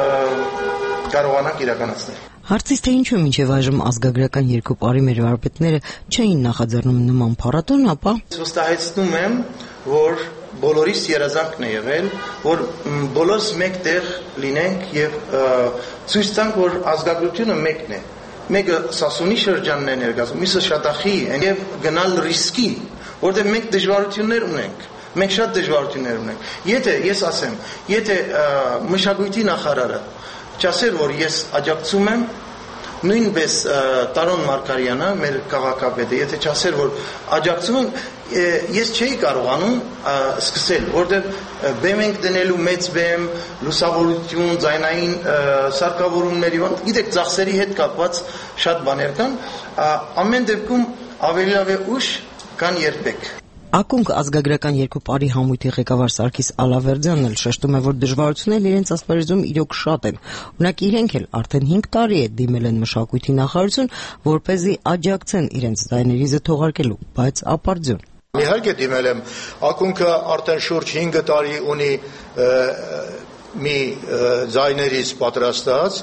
կարողանանք իրականացնել։ Հարցից թե ինչու մինչև այժմ ազգագրական երկու բարի մեր վարպետները չէին նախաձեռնում նման փառատոն, ապա վստահեցնում եմ, որ բոլորիս երազանքն է եղել, որ բոլորս մեկտեղ լինենք եւ ցույց տանք, որ ազգագրությունը մեկն է։ Մեկը Սասունի շրջանն է ներկայացնում, մյուսը Շատախի եւ գնալ ռիսկի, որտեղ մենք դժվարություններ ունենք։ Մենք շատ դժվարություններ ունենք։ Եթե ես ասեմ, եթե մշակույթի նախարարը չասեր, որ ես աջակցում եմ, նույնպես Տարոն Մարգարյանը, մեր քաղաքապետը, եթե չասեր, որ աջակցում եմ, ես չէի կարողանում սկսել, որտեղ բեմ ենք դնելու մեծ բեմ, լուսավորություն, ձայնային սարքավորումների, գիտեք, ծախսերի հետ կապված շատ բաներ կան, ամեն դեպքում ավելի լավ է ուշ, քան երբեք։ Ակոնք ազգագրական երկու բարի համույթի ղեկավար Սարգիս Ալավերդյանն էլ շեշտում է, որ դժվարություններն իրենց ասպարեզում իրոք շատ են։ Օրինակ իրենք էլ արդեն 5 տարի է դիմել են մշակույթի նախարարություն, որպեսզի աջակցեն իրենց ձայների թողարկելու, բայց ապարդյուն։ Իհարկե դիմել եմ, ակոնքը արդեն շուրջ 5 տարի ունի մի ձայներից պատրաստած,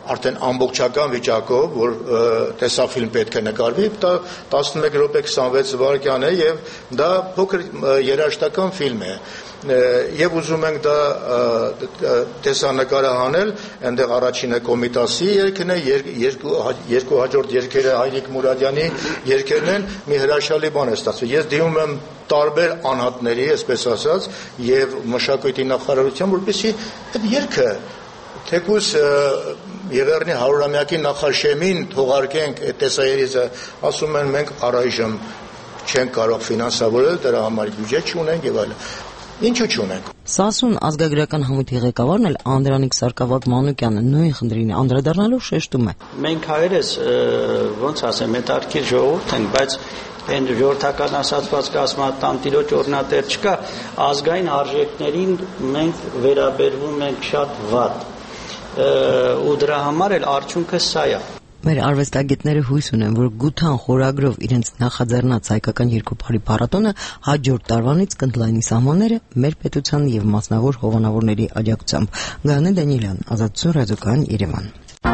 արդեն ամբողջական վիճակով, որ տեսաֆիլմ պետք է նկարվի, դա 11 րոպե 26 վայրկյան է եւ դա փոքր երաժշտական ֆիլմ է։ Եվ ուզում ենք դա տեսանկարը հանել, այնտեղ առաջինը Կոմիտասի երգն է, երկու հաջորդ երգերը Հայրիկ Մուրադյանի երգերն են, մի հրաշալի բան է ստացվել։ Ես դիմում եմ տարբեր անհատների, այսպես ասած, եւ մշակույթի նախարարության, որպեսզի այդ երգը թեկուզ Եղեռնի 100-ամյակի նախաշեմին թողարկենք այդ տեսաերիզը, ասում են մենք առայժմ չենք կարող ֆինանսավորել, դրա համար բյուջե չունենք եւ այլն։ Ինչու չունենք։ ՍԱՍ-ուն ազգագրական հմուտի ղեկավարն էլ Անդրանիկ Սարգսակյան Մանուկյանը նույն խնդրին անդրադառնալով շեշտում է։ Մենք հայերս ոնց ասեմ, հետարքիր ժողովուրդ ենք, բայց այն ժողովրդական ասացված կազմատանտիրոջ օրնատեր չկա, ազգային արժեքներին մենք վերաբերվում ենք շատ վատ։ Ու դրա համար էլ արդյունքը սա է։ Մեր արվեստագետները հույս ունեն, որ Գութան խորագրով իրենց նախաձեռնած հայկական երկու բարի փառատոնը հաջորդ տարվանից կընդլայնի սահմանները մեր պետության եւ մասնավոր հովանավորների աջակցությամբ։ Գայանե Դանիելյան, Ազատություն ռադիոկայան, Երևան։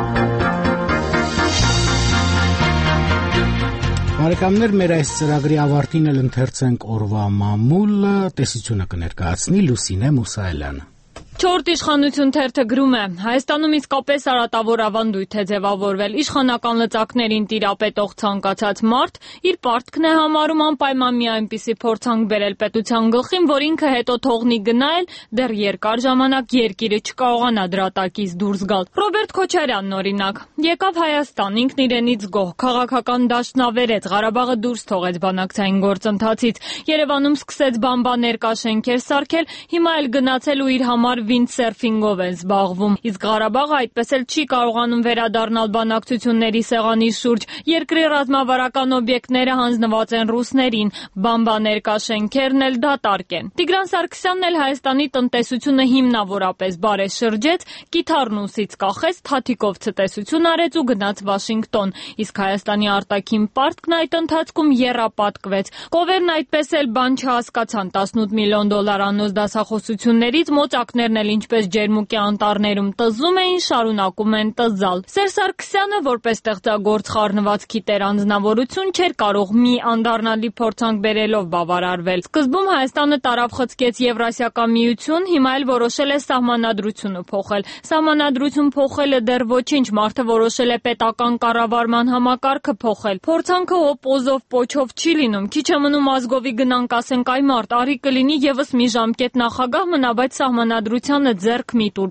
Բարեկամներ, մեր այս ծրագրի ավարտին էլ ընթերցենք օրվա մամուլը, տեսությունը կներկայացնի Լուսինե Մուսայելյանը։ Չորրորդ իշխանություն թերթը գրում է. Հայաստանում իսկապես արատավոր ավանդույթ է ձևավորվել։ Իշխանական լծակներին տիրապետող ցանկացած մարդ իր պարտքն է համարում անպայման մի այնպիսի փորձանք բերել պետության գլխին, որ ինքը հետո թողնի գնալ, դեռ երկար ժամանակ երկիրը չկարողանա դրա տակից դուրս գալ։ Ռոբերտ Քոչարյանն օրինակ եկավ Հայաստան, ինքն իրենից գոհ, քաղաքական դաշնավերեց, Ղարաբաղը դուրս թողեց բանակցային գործընթացից, Երևանում սկսեց բամբա ներկա շենքեր սարքել, հիմա էլ գնացել ու իր համար վինդսերֆինգով են զբաղվում։ Իսկ Ղարաբաղը այդպես էլ չի կարողանում վերադառնալ բանակցությունների սեղանի շուրջ։ Երկրի ռազմավարական օբյեկտները հանձնված են ռուսներին, բամբա ներկա շենքերն էլ դատարկ են։ Տիգրան Սարգսյանն էլ Հայաստանի տնտեսությունը հիմնավորապես բարեշրջեց, կիթառն ուսից կախեց, թաթիկով ցտեսություն արեց ու գնաց Վաշինգտոն։ Իսկ Հայաստանի արտաքին պարտքն այդ ընթացքում եռապատկվեց։ Կովերն այդպես էլ բան չհասկացան 18 միլիոն դոլար անոց դասախոսություններից մոծակներն էլ ինչպես ջերմուկի անտառներում տզում էին, շարունակում են տզալ։ Սերժ Սարգսյանը, որպես ստեղծագործ խառնվածքի տեր անձնավորություն, չէր կարող մի անդառնալի փորձանք բերելով բավարարվել։ Սկզբում Հայաստանը տարավ խցկեց Եվրասիական միություն, հիմա էլ որոշել է սահմանադրությունը փոխել։ Սահմանադրություն փոխելը դեռ ոչինչ, մարդը որոշել է պետական կառավարման համակարգը փոխել։ Փորձանքը օպոզով պոչով չի լինում։ Քիչ է մնում ազգովի գնանք ասենք այ մարդ, արի կլինի եւս մի ժամկետ նախագահ մնա, բայց սահմանադրությանը ձեռք մի տուր։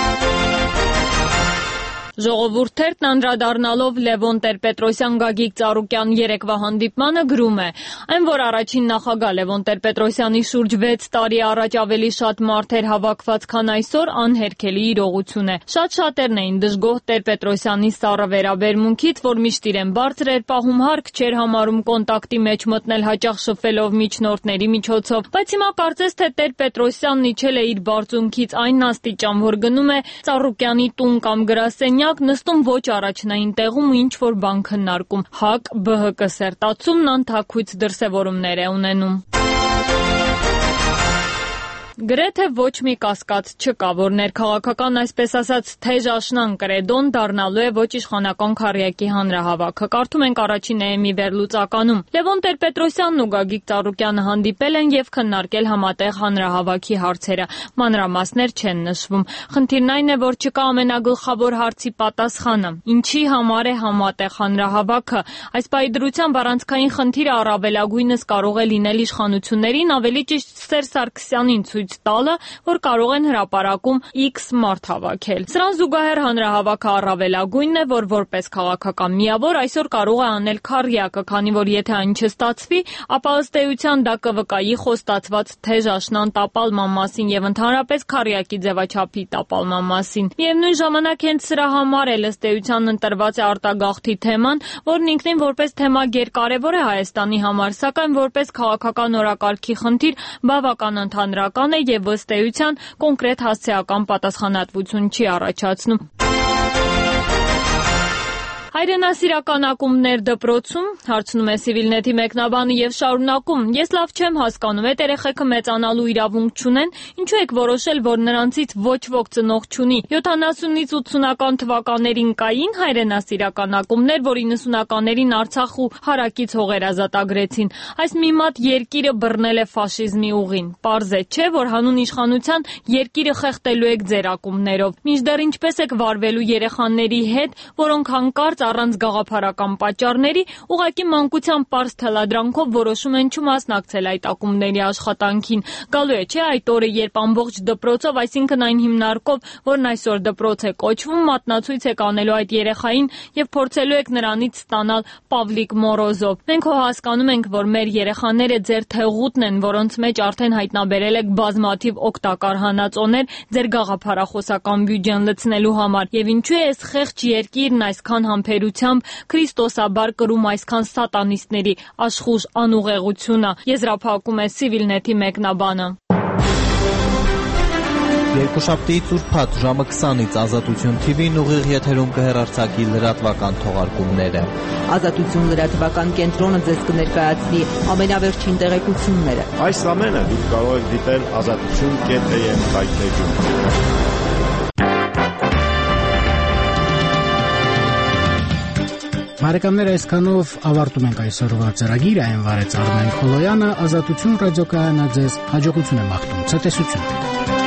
Ժողովուրդ թերթն անդրադառնալով Լևոն Տեր-Պետրոսյան Գագիկ Ծառուկյան երեկվա հանդիպմանը գրում է. այն, որ առաջին նախագահ Լևոն Տեր-Պետրոսյանի շուրջ 6 տարի առաջ ավելի շատ մարդ էր հավաքված, քան այսօր, անհերքելի իրողություն է։ Շատ-շատերն էին դժգոհ Տեր-Պետրոսյանի սառը վերաբերմունքից, որ միշտ իրեն բարձր էր պահում, հարկ չէր համարում կոնտակտի մեջ մտնել հաճախ շփվելով միջնորդների միջոցով, բայց հիմա կարծես թե Տեր-Պետրոսյանն իջել է իր բարձունքից այն աստիճան, որ գնում է Ծառուկյանի տուն կամ գրասենյակ, նստում ոչ առաջնային տեղում ու ինչ-որ բան քննարկում։ ՀԱԿ, ԲՀԿ սերտացումն անթաքույց դրսևորումներ է ունենում։ Գրեթե ոչ մի կասկած չկա, որ ներքաղաքական, այսպես ասած, թեժ աշնան կրեդոն դառնալու է ոչ իշխանական քառյակի հանրահավաքը։ Կարդում ենք առաջին ԵՄ-ի վերլուծականում։ Լևոն Տեր-Պետրոսյանն ու Գագիկ Ծառուկյանը հանդիպել են եւ քննարկել համատեղ հանրահավաքի հարցերը։ Մանրամասներ չեն նշվում։ Խնդիրն այն է, որ չկա ամենագլխավոր հարցի պատասխանը։ Ինչի համար է համատեղ հանրահավաքը։ Այս պայդրությամբ առանցքային խնդիրը առավելագույնս կարող է լինել իշխանություններին, ավելի ճիշտ Սերժ Սարգսյանին տալը, որ կարող են հրապարակում X մարդ հավաքել։ Սրան զուգահեռ հանրահավաքը առավելագույնն է, որ որպես քաղաքական միավոր այսօր կարող է անել քառյակը, քանի որ եթե այն չստացվի, ապա ըստ էության դա կվկայի խոստացված թեժ աշնան տապալման մասին եւ ընդհանրապես քառյակի ձևաչափի տապալման մասին։ Միևնույն ժամանակ հենց սրա համար էլ ըստ էության ընտրված է արտագաղթի թեման, որն ինքնին որպես թեմա գերկարևոր է Հայաստանի համար, սակայն որպես քաղաքական օրակարգի խնդիր բավական ընդհանրական եւ ըստ էության կոնկրետ հասցեական պատասխանատվություն չի առաջացնում։ Հայրենասիրական ակումբներ դպրոցում, հարցնում է Civilnet-ի մեկնաբանը եւ շարունակում. Ես լավ չեմ հասկանում, այդ երեխեքը մեծանալու իրավունք չունեն, ինչու եք որոշել, որ նրանցից ոչ ոք ծնող չունի։ 70-ից 80-ական թվականներին կային հայրենասիրական ակումբներ, որ 90-ականներին Արցախ ու հարակից հողեր ազատագրեցին։ Այս մի մատ երկիրը բռնել է ֆաշիզմի ուղին։ Պարզ է, չէ, որ հանուն իշխանության երկիրը խեղդելու եք ձեր ակումբներով։ Մինչդեռ ինչպես եք վարվելու երեխաների հետ, որոնք հանկարծ առանց գաղափարական պատճառների ուղղակի մանկության պարզ թելադրանքով որոշում են չմասնակցել այդ ակումբների աշխատանքին։ Գալու է, չէ, այդ օրը, երբ ամբողջ դպրոցով, այսինքն այն հիմնարկով, որն այսօր դպրոց է կոչվում, մատնացույց եք անելու այդ երեխային եւ փորձելու եք նրանից ստանալ Պավլիկ Մորոզով։ Մենք հասկանում ենք, որ մեր երեխաները ձեր թեղուտն են, որոնց մեջ արդեն հայտնաբերել եք բազմաթիվ օգտակար հանածոներ ձեր գաղափարախոսական բյուջեն լցնելու համար։ Եվ ինչու է այս խեղճ երկիրն այսքան համբերությամբ քրիստոսաբար կրում այսքան սատանիստների աշխուժ անուղեղությունը, եզրափակում է Civilnet-ի մեկնաբանը։ Երկուշաբթիից ուրբաթ ժամը 20-ից Ազատություն TV-ն ուղիղ եթերում կհեռարձակի լրատվական թողարկումները։ Ազատություն լրատվական կենտրոնը ձեզ կներկայացնի ամենավերջին տեղեկությունները։ Այս ամենը դուք կարող եք դիտել azatutun.am սայթերում։ Բարեկամներ, այսքանով ավարտում ենք այսօրվա ծրագիրը, այն վարեց Արմեն Խոլոյանը, Ազատություն ռադիոկայանը ձեզ հաջողություն է մաղթում, ցտեսություն։